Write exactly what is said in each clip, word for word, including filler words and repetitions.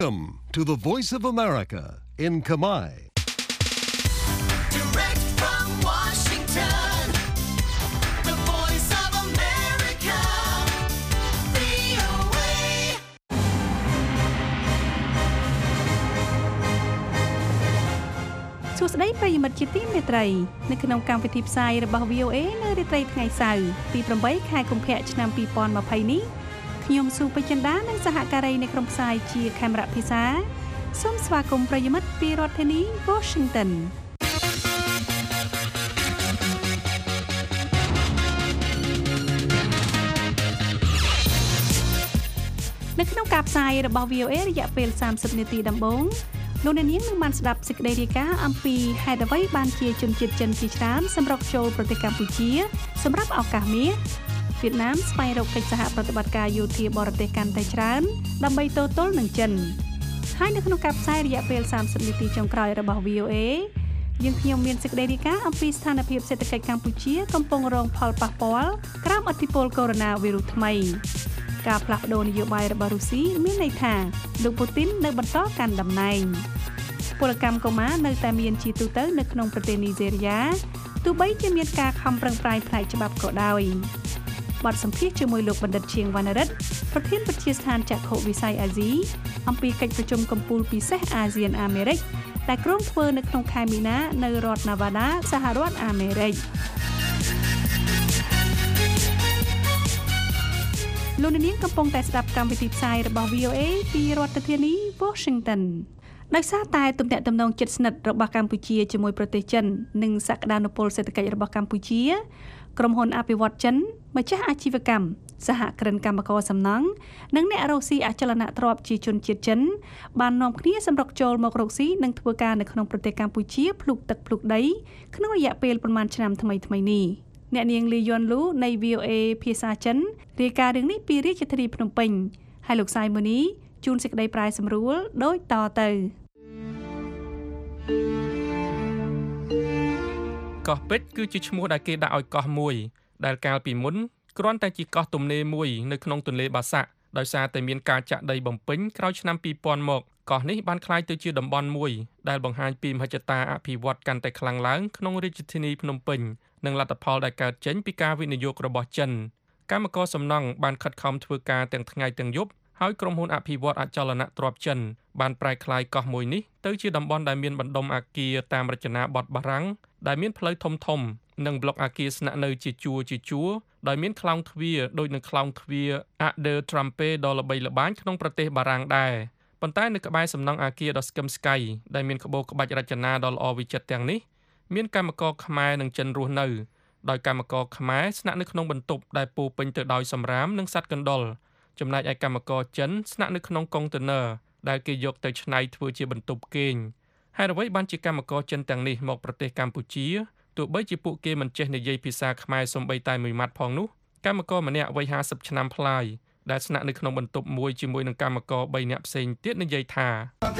Welcome to the Voice of America in Khmer. Direct from Washington, the Voice of America, វី អូ เอសួស្តីប្រិយមិត្តជាទីមេត្រីនៅក្នុងកម្មវិធីផ្សាយរបស់ វី អូ เอ នៅរាត្រីថ្ងៃសៅរ៍ទី ប្រាំបី ខែកុម្ភៈឆ្នាំ ពីរពាន់ម្ភៃ នេះខ្ញុំស៊ូពេជ្រចិន្តានិងសហការីនៃក្រុមផ្សាយជាខេមរៈភាសាសូមស្វាគមន៍ប្រិយមិត្តពីរដ្ឋធានី Washington នៅក្នុងការផ្សាយរបស់ វី អូ เอ រយៈពេលសាមសិបនាទីដំបូងលោកអ្នកនាងនឹងបានស្ដាប់សេចក្តីរាយការណ៍អំពីហេតុអ្វីបានជាជនជាតិចិនជាច្រើនសម្រុកចូលប្រទេសកម្ពុជាសម្រាប់ឱកាសមាសវៀតណាមស្វែងរកកិច្ចសហប្រតិបត្តិការយោធាបរទេសកាន់តែច្រើនដើម្បីទល់ទល់នឹងចិនហើយនៅក្នុងការផ្សាយរយៈពេលសាមសិបនាទីចុងក្រោយរបស់ វី អូ เอ យើងខ្ញុំមានសេចក្តីរាយការណ៍អំពីស្ថានភាពសេដ្ឋកិច្ចកម្ពុជាកំពុងរងផលប៉ះពាល់ក្រោមឥទ្ធិពលកូវីដ -Virus ថ្មីការផ្លាស់ប្ដូរនយោបាយរបស់រុស្ស៊ីមានន័យថាលោកពូទីននៅបន្តកាន់តំណែងពលកម្មកុមារនៅតែមានជាទូទៅនៅក្នុងប្រទេសនីហ្សេរីយ៉ាទោះបីជាមានការខំប្រឹងប្រែងផ្នែកច្បាប់ក៏ដោយបទសម្ភាសន៍ជាមួយលោកបណ្ឌិតឈៀងវណ្ណរិទ្ធប្រធានវិទ្យាស្ថានចក្ខុវិស័យអាស៊ីអំពីកិច្ចប្រជុំកំពូលពិសេសអាស៊ានអាមេរិកដែលក្រុងធ្វើនៅក្នុងខែមីនានៅរដ្ឋ Nevada សហរដ្ឋអាមេរិកលោកនាងកំពុងតែស្ដាប់កម្មវិធីផ្សាយរបស់ វី អូ เอ ពីរដ្ឋធានី Washington ដោយសារតែទំនាក់ទំនងជិតស្និទ្ធរបស់កម្ពុជាជាមួយប្រទេសចិននិងសក្តានុពលសេដ្ឋកិច្ចរបស់កម្ពុជាក្រុមហ៊ុនអភិវឌ្ឍចិនម្ចាស់អាជីវកម្មសហគ្រិនកម្មករសំណង់និងអ្នករកស៊ីអចលនទ្រព្យជាជនជាតិចិនបាននាំគ្នាសម្រុកចូលមករកស៊ីនិងធ្វើការនៅក្នុងប្រទេសកម្ពុជាភ្លុកទឹកភ្លុកដីក្នុងរយៈពេលប្រមាណឆ្នាំថ្មីៗនេះអ្នកនាងលីយွန်លូនៃ វី អូ เอ ភាសាចិនរាយការណ៍រឿងនេះពីរាជធានីភ្នំពេញហើយលោកសាយម៉ូនីជូនសេចក្តីប្រាយសម្រួលដូចតទៅកោះពេជ្រគឺជាឈ្មោះដែលគេដាក់ឲ្យកោះមួយដែលកាលពីមុនគ្រាន់តែជាកោះទំនេរមួយនៅក្នុងទន្លេបាសាក់ដោយសារតែមានការចាក់ដីបំពេញក្រោយឆ្នាំពីរពាន់មកកោះនេះបានក្លាយទៅជាតំបន់មួយដែលបង្ហាញពីមហិច្ឆតាអភិវឌ្ឍកាន់តែខ្លាំងឡើងក្នុងរាជធានីភ្នំពេញនិងលទ្ធផលដែលកើតចេញពីការវិនិយោគរបស់ចិនកម្មករសំណង់បានខិតខំធ្វើការទាំងថ្ងៃទាំងយប់ហើយក្រុមហ៊ុនអភិវឌ្ឍអចលនទ្រព្យចិនបានប្រែក្លាយកោះមួយនេះទៅជាតំបន់ដែលមានបណ្ដុំអគារតាមរចនាបថបារាំងដែលមានផ្លូវធំធំនិងប្លុកអគារស្នាក់នៅជាជួរជាជួរដោយមានខ្លោងទ្វារដូចនឹងខ្លោងទ្វារ Arc de Triomphe ដ៏ល្បីល្បាញក្នុងប្រទេសបារាំងដែរប៉ុន្តែនៅក្បែរសំណង់អគារដ៏ស្កឹមស្កៃដែលមានក្បូរក្បាច់រចនាដ៏ល្អវិចិត្រទាំងនេះមានកម្មករខ្មែរនិងចិនរស់នៅដោយកម្មករខ្មែរស្នាក់នៅក្នុងបន្ទប់ដែលពោរពេញទៅដោយសម្រាមនិងសត្វកណ្ដុរចំណែកឯកម្មករចិនស្នាក់នៅក្នុងកុងតឺន័រដែលគេយកទៅច្នៃធ្វើជាបន្ទប់គេងហើយអ្វីបានជាកម្មករចិនទាំងនេះមកប្រទេសកម្ពុជាទោះបីជាពួកគេមិនចេះនិយាយភាសាខ្មែរសូម្បីតែមួយម៉ាត់ផងនោះកម្មករម្នាក់វ័យហាសិបឆ្នាំប្លាយដែលស្នាក់នៅក្នុងបន្ទប់មួយជាមួយនឹងកម្មករបីនាក់ផ្សេងទៀតនិយាយថា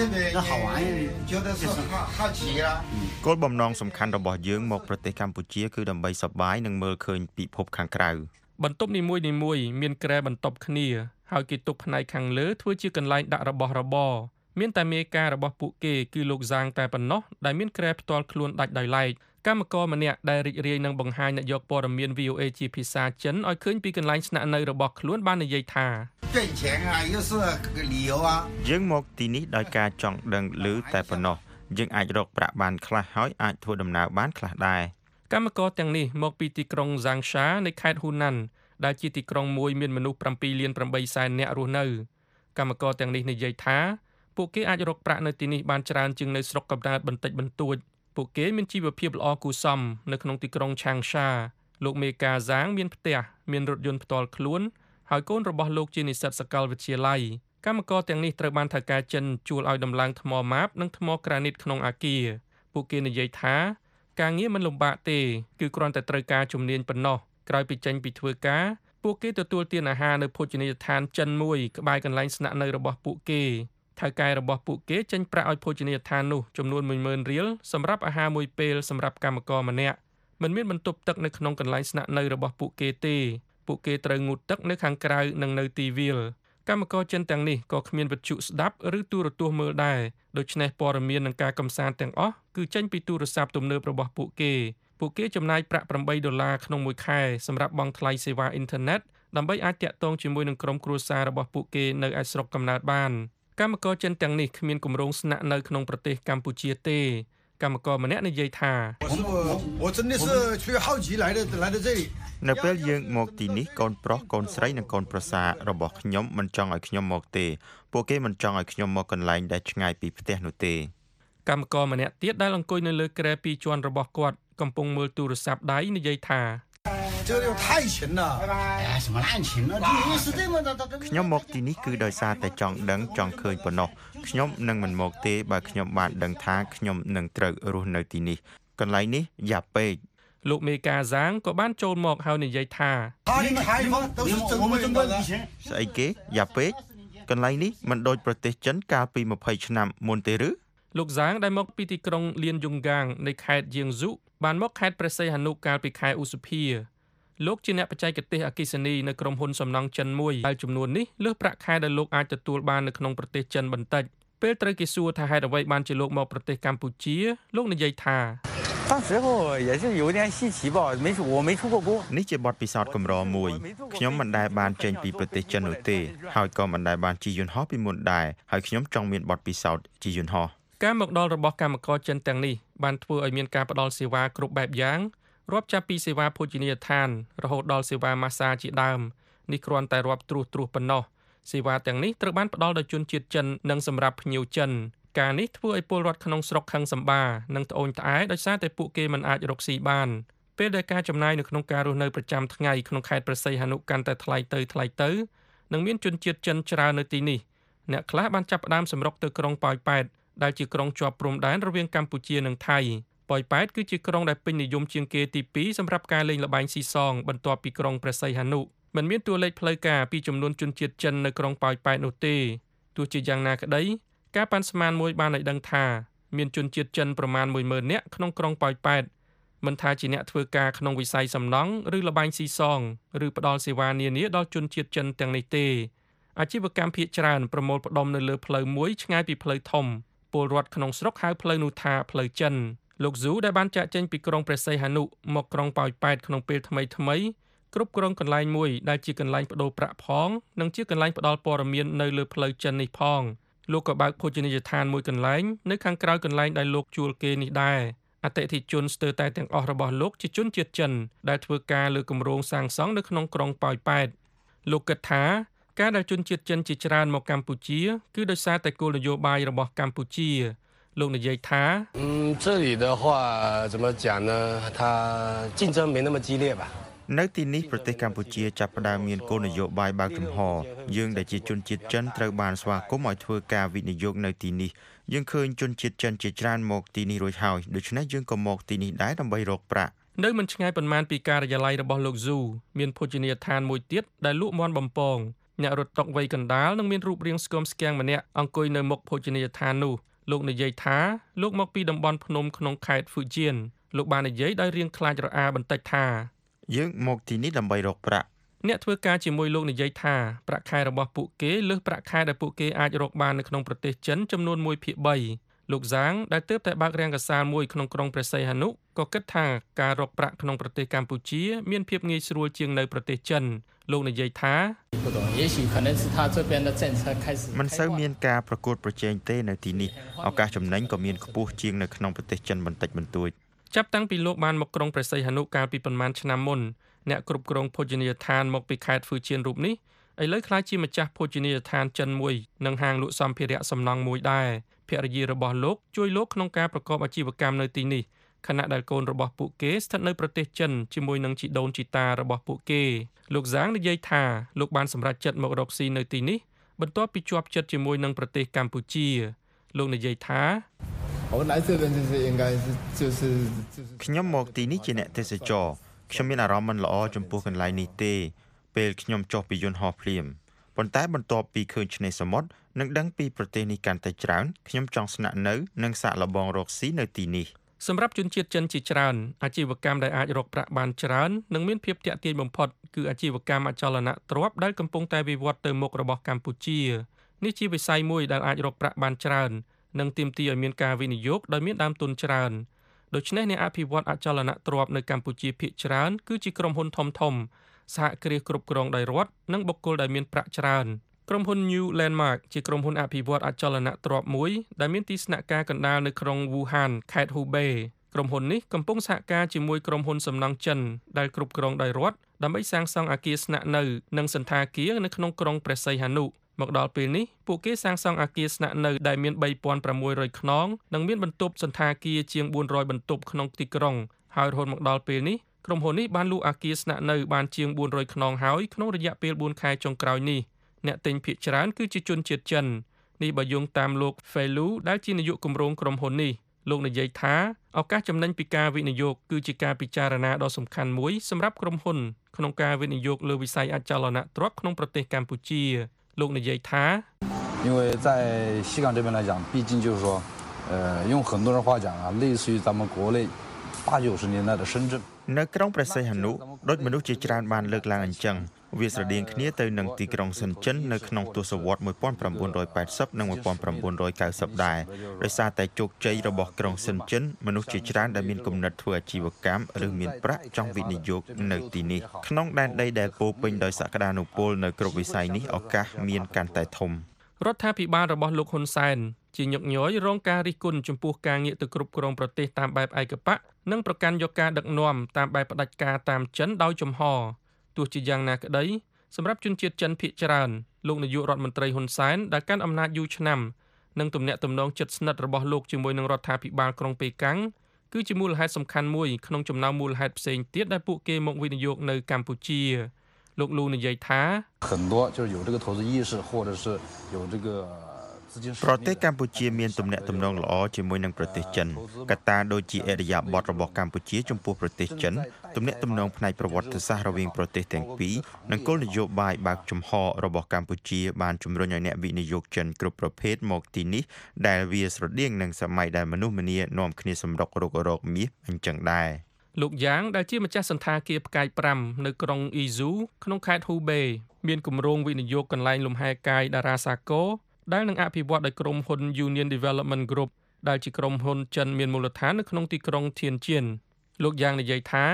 គោលបំណងសំខាន់របស់យើងមកប្រទេសកម្ពុជាគឺដើម្បីសប្បាយនិងមើលឃើញពិភពខាងក្រៅបន្ទប់នីមួយៗមានគ្រែបន្ទប់គ្នាហើយគេទុកផ្នែកខាងលើធ្វើជាកន្លែងដាក់របស់របរមានតែមេការរបស់ពួកគេគឺលោកសាងតែប៉ុណ្ណោះដែលមានគ្រែផ្ទាល់ខ្លួនដាច់ដោយឡែកកម្មករម្នាក់ដែលរីករាយនឹងបង្ហាញអ្នកយកព័ត៌មាន វី អូ เอ ជាភាសាចិនឲ្យឃើញពីកន្លែងស្នាក់នៅរបស់ខ្លួនបាននិយាយថាយើងមកទីនេះដោយការចង់ដឹងឮតែប៉ុណ្ណោះយើងអាចរកប្រាក់បានខ្លះហើយអាចធ្វើដំណើរបានខ្លះដែរកម្មករទាំងនេះមកពីទីក្រុងហ្សាងសានៃខេត្តហ៊ូណានដែលជាទីក្រុងមួយមានមនុស្សប្រាំពីរលានប្រាំបីសែននាក់រស់នៅកម្មករទាំងនេះនិយាយថាពួកគេអាចរកប្រាក់នៅទីនេះបានច្រើនជាងនៅស្រុកកំណើតបន្តិចបន្តួចពួកគេមានជីវភាពល្អគួរសមនៅក្នុងទីក្រុងឆាងសាលោកមេកាហ្សាងមានផ្ទះមានរថយន្តផ្ទាល់ខ្លួនហើយកូនរបស់លោកជានិស្សិតសាកលវិទ្យាល័យកម្មករទាំងនេះត្រូវបានថៅកែចិនជួលឲ្យដំឡើងថ្មម៉ាបនិងថ្មក្រានីតក្នុងអគារពួកគេនិយាយថាការងារមិនលំបាកទេគឺគ្រាន់តែត្រូវការជំនាញប៉ុណ្ណោះក្រោយពីចេញពីធ្វើការពួកគេទទួលទានអាហារនៅភោជនីយដ្ឋានចិនមួយក្បែរកន្លែងស្នាក់នៅរបស់ពួកគេថៅកែរបស់ពួកគេចេញប្រាក់ឲ្យភោជនីយដ្ឋាននោះចំនួនមួយម៉ឺនរៀលសម្រាប់អាហារមួយពេលសម្រាប់កម្មករម្នាក់មិនមានបន្ទប់ទឹកនៅក្នុងកន្លែងស្នាក់នៅរបស់ពួកគេទេពួកគេត្រូវងូតទឹកនៅខាងក្រៅនិងនៅទីវាលកម្មករចិនទាំងនេះក៏គ្មានវិទ្យុស្ដាប់ឬទូរទស្សន៍មើលដែរដូច្នេះព័ត៌មាននិងការកំសាន្តទាំងអស់គឺចេញពីទូរស័ព្ទទំនើបរបស់ពួកគេពួកគេចំណាយប្រាក់eightដុល្លារក្នុងមួយខែសម្រាប់បង់ថ្លៃសេវាអ៊ីនធឺណិតដើម្បីអាចតាក់ទងជាមួយនឹងក្រុមគ្រួសាររបស់ពួកគេនៅឯស្រុកកំណើតបានកម្មករចិនទាំងនេះគ្មានគម្រោងស្នាក់នៅក្នុងប្រទេសកម្ពុជាទេកម្មករម្នាក់និយាយថានៅពេលយើងមកទីនេះកូនប្រុសកូនស្រីនិងកូនប្រសាររបស់ខ្ញុំមិនចង់ឲ្យខ្ញុំមកទេពួកគេមិនចង់ឲ្យខ្ញុំមកកន្លែងដែលឆ្ងាយពីផ្ទះនោះទេកម្មករម្នាក់ទៀតដែលអង្គុយនៅលើគ្រែពីរជាន់របស់គាត់កំពុងមើលទូរស័ព្ទដៃនិយាយថាខ្ញុំមកទីនេះគឺដោយសារតែចង់ដឹងចង់ឃើញប៉ុណ្ណោះខ្ញុំនឹងមិនមកទេបើខ្ញុំបានដឹងថាខ្ញុំនឹងត្រូវរស់នៅទីនេះកន្លែងនេះយ៉ាប់ពេកលោកមេកាហ្សាងក៏បានចូលមកហើយនិយាយថាស្អីគេយ៉ាប់ពេកកន្លែងនេះមិនដូចប្រទេសចិនកាលពីtwentyឆ្នាំមុនទេឬលោកហ្សាងដែលមកពីទីក្រុងលៀនយុងហ្គាងនៃខេត្តជាងស៊ូបានមកខេត្តព្រះសីហនុកាលពីខែឧសភាលោកជាអ្នកបច្ចេកទេសអគ្គិសនីនៅក្រុមហ៊ុនសំណង់ចិនមួយដែលចំនួននេះលើសប្រាក់ខែដែលលោកអាចទទួលបាននៅក្នុងប្រទេសចិនបន្តិចពេលត្រូវគេសួរថាហេតុអ្វីបានជាលោកមកប្រទេសកម្ពុជាលោកនិយាយថានេះជាបទពិសោធន៍កម្រមួយខ្ញុំមិនដែលបានចេញពីប្រទេសចិននោះទេហើយក៏មិនដែលបានជិះយន្តហោះពីមុនដែរហើយខ្ញុំចង់មានបទពិសោធន៍ជិះយន្តហោះការមកដល់របស់កម្មករចិនទាំងនេះបានធ្វើឲ្យមានការផ្ដល់សេវាគ្រប់បែបយ៉ាងរាប់ចាប់ពីសេវាភោជនីយដ្ឋានរហូតដល់សេវាម៉ាស្សាជាដើមនេះគ្រាន់តែរាប់ត្រួសត្រាសប៉ុណ្ណោះសេវាទាំងនេះត្រូវបានផ្ដល់ដោយជនជាតិចិននិងសម្រាប់ភ្ញៀវចិនការនេះធ្វើឲ្យពលរដ្ឋក្នុងស្រុកខឹងសម្បានិងត្អូញត្អែដោយសារតែពួកគេមិនអាចរកស៊ីបានពេលដែលការចំណាយនៅក្នុងការរស់នៅប្រចាំថ្ងៃក្នុងខេត្តព្រះសីហនុកាន់តែថ្លៃទៅថ្លៃទៅនិងមានជនជាតិចិនច្រើននៅទីនេះអ្នកខ្លះបានចាប់ផ្ដើមសម្រុកទៅក្រុងប៉ោយប៉ែតដែលជាក្រុងជាប់ព្រំដែនរវាងកម្ពុជានិងថៃប៉ោយប៉ែតគឺជាក្រុងដែលពេញនិយមជាងគេទីtwoសម្រាប់ការលេងល្បែងស៊ីសងបន្ទាប់ពីក្រុងព្រះសីហនុមិនមានតួលេខផ្លូវការពីចំនួនជនជាតិចិននៅក្រុងប៉ោយប៉ែតនោះទេទោះជាយ៉ាងណាក្តីការប៉ាន់ស្មានមួយបានឲ្យដឹងថាមានជនជាតិចិនប្រមាណoneម៉ឺននាក់ក្នុងក្រុងប៉ោយប៉ែតមិនថាជាអ្នកធ្វើការក្នុងវិស័យសំណង់ឬល្បែងស៊ីសងឬផ្ដល់សេវានានាដល់ជនជាតិចិនទាំងនេះទេអាជីវកម្មភាគច្រើនប្រមូលផ្ដុំនៅលើផ្លូវមួយឆ្ងាយពីផ្លូវធំពលរដ្ឋក្នុងស្រុកហៅផ្លូវនោះថាផ្លូវចិនលោកស៊ូដែលបានចាក់ចេញពីក្រុងព្រះសីហនុមកក្រុងប៉ោយប៉ែតក្នុងពេលថ្មីថ្មីគ្រប់គ្រងកន្លែងមួយដែលជាកន្លែងប្តូរប្រាក់ផងនិងជាកន្លែងផ្ដល់ព័ត៌មាននៅលើផ្លូវចិននេះផងលោកក៏បើកភោជនីយដ្ឋានមួយកន្លែងនៅខាងក្រៅកន្លែងដែលលោកជួលគេនេះដែរអតិថិជនស្ទើរតែទាំងអស់របស់លោកជាជនជាតិចិនដែលធ្វើការលើគម្រោងសាងសង់នៅក្នុងក្រុងប៉ោយប៉ែតលោកគិតថាការដែលជនជាតិចិនជាច្រើនមកកម្ពុជាគឺដោយសារតែគោលនយោបាយរបស់កម្ពុជាលោកនិយាយថា嗯这里的话怎么讲呢它竞争没那么激烈吧នៅទីនេះប្រទេសកម្ពុជាចាប់ផ្ដើមមានគោលនយោបាយបើកចំហយើងដែលជាជនជាតិចិនត្រូវបានស្វាគមន៍ឲ្យធ្វើការវិនិយោគនៅទីនេះយើងឃើញជនជាតិចិនជាច្រើនមកទីនេះរួចហើយដូច្នេះយើងក៏មកទីនេះដែរដើម្បីរកប្រាក់នៅមិនឆ្ងាយប៉ុន្មានពីការិយាល័យរបស់លោកស៊ូមានភោជនីយដ្ឋានមួយទៀតដែលលក់មាន់បំពងអ្នករត់តុកវ័យកណ្ដាលនិងមានរូបរាងស្គមស្គាំងម្នាក់អង្គុយនៅមុខភោជនីយដ្ឋាននោះលោកនិយាយថាលោកមកពីតំបន់ភ្នំក្នុងខេត្តហ្វ៊ូជៀនលោកបាននិយាយដោយរាងខ្លាចរអាបន្តិចថាយើងមកទីនេះដើម្បីរកប្រាក់អ្នកធ្វើការជាមួយលោកនិយាយថាប្រាក់ខែរបស់ពួកគេលើសប្រាក់ខែដែលពួកគេអាចរកបាននៅក្នុងប្រទេសចិនចំនួនoneភាគthreeលោកហ្សាងដែលទើបតែបើករាងកាសាលមួយក្នុងក្រុងព្រះសីហនុក៏គិតថាការរកប្រាក់ក្នុងប្រទេសកម្ពុជាមានភាពងាយស្រួលជាងនៅប្រទេសចិនលោកនិយាយថាមិនសូវមានការប្រកួតប្រជែងទេនៅទីនេះឱកាសចំណេញក៏មានខ្ពស់ជាងនៅក្នុងប្រទេសចិនបន្តិចបន្តួចចាប់តាំងពីលោកបានមកក្រុងព្រះសីហនុកាលពីប្រមាណឆ្នាំមុនអ្នកគ្រប់គ្រងភោជនីយដ្ឋានមកពីខេត្តហ្វ៊ូជៀនរូបនេះឥឡូវក្លាយជាម្ចាស់ភោជនីយដ្ឋានចិនមួយនិងហាងលក់សម្ភារៈសំណង់មួយដែរភរិយារបស់លោកជួយលោកក្នុងការប្រកបអាជីវកម្មនៅទីនេះខណៈដែលកូនរបស់ពួកគេស្ថិតនៅប្រទេសចិនជាមួយនឹងជីដូនជីតារបស់ពួកគេលោកហ្សាងនិយាយថាលោកបានសម្រេចចិត្តមករកស៊ីនៅទីនេះបន្ទាប់ពីជាប់ចិត្តជាមួយនឹងប្រទេសកម្ពុជាលោកនិយាយថាខ្ញុំមកទីនេះជាអ្នកទេសចរខ្ញុំមានអារម្មណ៍មិនល្អចំពោះកន្លែងនេះទេពេលខ្ញុំចុះពីយន្តហោះភ្លាមប៉ុន្តែបន្ទាប់ពីឃើញឆ្នេរសមុទ្រនិងដឹងពីប្រទេសនេះកាន់តែច្រើនខ្ញុំចង់ស្នាក់នៅនិងសាកល្បងរកស៊ីនៅទីនេះសម្រាប់ជនជាតិចិនជាច្រើនអាជីវកម្មដែលអាចរកប្រាក់បានច្រើននិងមានភាពទាក់ទាញបំផុតគឺអាជីវកម្មអចលនទ្រព្យដែលកំពុងតែវិវត្តទៅមុខរបស់កម្ពុជានេះជាវិស័យមួយដែលអាចរកប្រាក់បានច្រើននិងទាមទារឲ្យមានការវិនិយោគដោយមានដើមទុនច្រើនដូច្នេះអ្នកអភិវឌ្ឍអចលនទ្រព្យនៅកម្ពុជាភាគច្រើនគឺជាក្រុមហ៊ុនធំធំសហគ្រាសគ្រប់គ្រងដោយរដ្ឋនិងបុគ្គលដែលមានប្រាក់ច្រើនក្រុមហ៊ុន New Landmark ជាក្រុមហ៊ុនអភិវឌ្ឍអចលនទ្រព្យមួយដែលមានទីស្នាក់ការកណ្ដាលនៅក្រុង Wuhan ខេត្ត Hubei ក្រុមហ៊ុននេះកំពុងសហការជាមួយក្រុមហ៊ុនសំណង់ចិនដែលគ្រប់គ្រងដោយរដ្ឋដើម្បីសាងសង់អគារស្នាក់នៅនិងសណ្ឋាគារនៅក្នុងក្រុងព្រះសីហនុមកដល់ពេលនេះពួកគេសាងសង់អគារស្នាក់នៅដែលមានបីពាន់ប្រាំមួយរយខ្នងនិងមានបន្ទប់សណ្ឋាគារជាងបួនរយបន្ទប់ក្នុងទីក្រុងហើយរហូតមកដល់ពេលនេះក្រុមហ៊ុននេះបានលក់អគារស្នាក់នៅបានជាងបួនរយខ្នងហើយក្នុងរយៈពេលបួនខែចុងក្រោយនេះអ្នកទិញភាគច្រើនគឺជាជនជាតិចិននេះបើយោងតាមលោក Felu ដែលជានាយកគម្រោងក្រុមហ៊ុននេះលោកនិយាយថាឱកាសចំណេញពីការវិនិយោគគឺជាការពិចារណាដ៏សំខាន់មួយសម្រាប់ក្រុមហ៊ុនក្នុងការវិនិយោគលើវិស័យអចលនទ្រព្យក្នុងប្រទេសកម្ពុជាលោកនិយាយថា因为在西港这边来讲毕竟就是说呃用很多人话讲啊类似于咱们国内八九十年代的深圳នៅក្រុងព្រះសីហនុដូចមនុស្សជាច្រើនបានលើកឡើងអញ្ចឹងវាស្រដៀងគ្នាទៅនឹងទីក្រុងសិនចិននៅក្នុងទសវត្សរ៍nineteen eightyនិងnineteen ninetyដែរដោយសារតែជោគជ័យរបស់ក្រុងសិនចិនមនុស្សជាច្រើនដែលមានគំនិតធ្វើអាជីវកម្មឬមានប្រាក់ចង់វិនិយោគនៅទីនេះក្នុងដែនដីដែលពោពេញដោយសក្តានុពលនៅគ្រប់វិស័យនេះឱកាសមានកាន់តែធំរដ្ឋាភិបាលរបស់លោកហ៊ុនសែនជាញឹកញយរងការរិះគន់ចំពោះការងាកទៅគ្រប់គ្រងប្រទេសតាមបែបឯកបកនិងប្រកាន់យកការដឹកនាំតាមបែបផ្ដាច់ការតាមចិនដោយចំហទោះជាយ៉ាងណាក្តីសម្រាប់ជនជាតិចិនភាគច្រើនលោកនាយករដ្ឋមន្ត្រីហ៊ុនសែនដែលកាន់អំណាចយូរឆ្នាំនិងទំនាក់ទំនងជិតស្និទ្ធរបស់លោកជាមួយនឹងរដ្ឋាភិបាលក្រុងប៉េកាំងគឺជាមូលហេតុសំខាន់មួយក្នុងចំណោមមូលហេតុផ្សេងទៀតដែលពួកគេមកវិនិយោគនៅកម្ពុជាលោកលូនិយាយថា很多就是有这个投资意识或者是有这个ប្រទេសកម្ពុជាមានទំនាក់ទំនងល្អជាមួយនឹងប្រទេសចិនកត្តាដូចជាអរិយាប័ត្ររបស់កម្ពុជាចំពោះប្រទេសចិនទំនាក់ទំនងផ្នែកប្រវត្តិសាស្ត្ររវាងប្រទេសទាំងពីរនិងគោលនយោបាយបើកចំហរបស់កម្ពុជាបានជំរុញឲ្យអ្នកវិនិយោគចិនគ្រប់ប្រភេទមកទីនេះដែលវាស្រដៀងនឹងសម័យដែលមនុស្សម្នានាំគ្នាសម្រុករករកមាសអញ្ចឹងដែរលោកយ៉ាងដែលជាម្ចាស់សន្តាគារផ្កាយប្រាំនៅក្រុងអ៊ីស៊ូក្នុងខេត្តហ៊ូបេមានគម្រោងវិនិយោគកន្លែងលំហែកាយតារាសាគរដែលនឹងអភិវឌ្ឍដោយក្រុមហ៊ុន Union Development Group ដែលជាក្រុមហ៊ុនចិនមានមូលដ្ឋាននៅក្នុងទីក្រុងធៀនជៀនលោកយ៉ាងនិយាយថា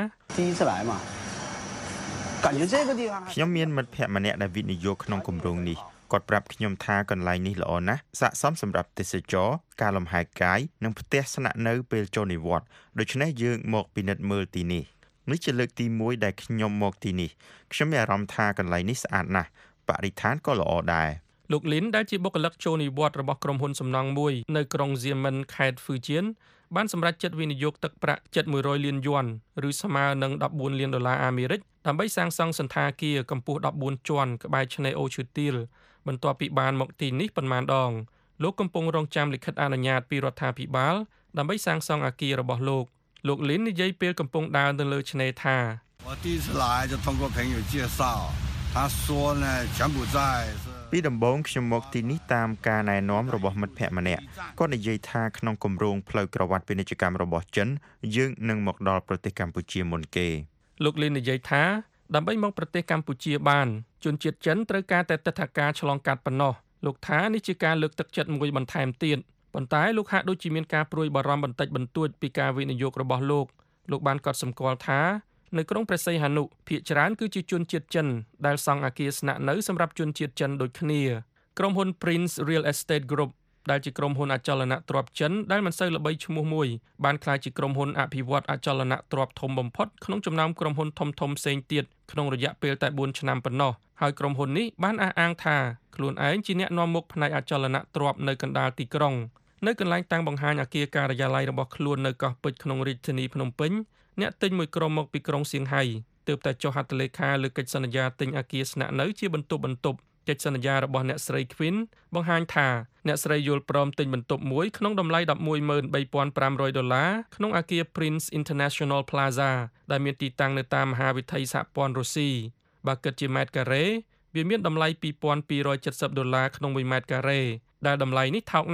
ខ្ញុំមានមិត្តភ័ក្តិម្នាក់ដែលវិនិយោគក្នុងគម្រោងនេះគាត់ប្រាប់ខ្ញុំថាកន្លែងនេះល្អណាស់ស័ក្តិសមសម្រាប់ទេសចរការលំហែកាយនិងផ្ទះស្នាក់នៅពេលចូលនិវត្តន៍ដូច្នេះយើងមកពិនិត្យមើលទីនេះនេះជាលើកទីមួយដែលខ្ញុំមកទីនេះខ្ញុំមានអារម្មណ៍ថាកន្លែងនេះស្អាតណាស់បរិស្ថានក៏ល្អដែរលោកលីនដែលជាបុគ្គលិកចូលនិវត្តន៍របស់ក្រុមហ៊ុនសំណង់មួយនៅក្រុង Xiamen ខេត្ត Fujian បានសម្រេចចិត្តវិនិយោគទឹកប្រាក់ជិតមួយរយលានយួនឬស្មើនឹងដប់បួនលានដុល្លារអាមេរិកដើម្បីសាងសង់សណ្ឋាគារកម្ពស់ដប់បួនជាន់ក្បែរឆ្នេរអូឈើទាលបន្ទាប់ពីបានមកទីនេះប៉ុន្មានដងលោកកំពុងរងចាំលិខិតអនុញ្ញាតពីរដ្ឋាភិបាលដើម្បីសាងសង់អគាររបស់លោកលោកលីននិយាយពេលកំពុងដើរទៅលើឆ្នេរថាពីដំបូងខ្ញុំមកទីនេះតាមការណែនាំរបស់មិត្តភ័ក្តិម្នាក់គាត់និយាយថាក្នុងគម្រោងផ្លូវក្រវ៉ាត់ពាណិជ្ជកម្មរបស់ចិនយើងនឹងមកដល់ប្រទេសកម្ពុជាមុនគេលោកលីននិយាយថាដើម្បីមកប្រទេសកម្ពុជាបានជនជាតិចិនត្រូវការតែទិដ្ឋាការឆ្លងកាត់ប៉ុណ្ណោះលោកថានេះជាការលើកទឹកចិត្តមួយបន្ថែមទៀតប៉ុន្តែលោកហាក់ដូចជាមានការព្រួយបារម្ភបន្តិចបន្តួចពីការវិនិយោគរបស់លោកលោកបានកត់សម្គាល់ថានៅក្រុងព្រះសីហនុភាគច្រើនគឺជាជនជាតិចិនដែលសង់អគារស្នាក់នៅសម្រាប់ជនជាតិចិនដូចគ្នាក្រុមហ៊ុន Prince Real Estate Group ដែលជាក្រុមហ៊ុនអចលនទ្រព្យចិនដែលមិនសូវល្បីឈ្មោះមួយបានក្លាយជាក្រុមហ៊ុនអភិវឌ្ឍអចលនទ្រព្យធំបំផុតក្នុងចំណោមក្រុមហ៊ុនធំៗផ្សេងទៀតក្នុងរយៈពេលតែបួនឆ្នាំប៉ុណ្ណោះហើយក្រុមហ៊ុននេះបានអះអាងថាខ្លួនឯងជាអ្នកនាំមុខផ្នែកអចលនទ្រព្យនៅកណ្ដាលទីក្រុងនៅកន្លែងតាំងបង្ហាញអគារការិយាល័យរបស់ខ្លួននៅកោះពេជ្រក្នុងរាជធានីភ្នំពេញអ្នកទិញមួយក្រុមមកពីក្រុងសៀងហៃទើបតែចុះហត្ថលេខាលើកិច្ចសន្យាទិញអគារស្នាក់នៅជាបន្ទប់បន្ទប់កិច្ចសន្យារបស់អ្នកស្រី Queen បង្ហាញថាអ្នកស្រីយល់ព្រមទិញបន្ទប់មួយក្នុងតម្លៃ một mươi một nghìn ba trăm năm mươiដុល្លារក្នុងអគារ Prince International Plaza ដែលមានទីតាំងនៅតាមមហាវិថីសហព័ន្ធរុស្ស៊ីបើគិតជាម៉ែត្រការ៉េវាមានតម្លៃ two thousand two hundred seventyដុល្លារក្នុងមួយម៉ែត្រការ៉េដែលតម្លៃនេះថោកណាស់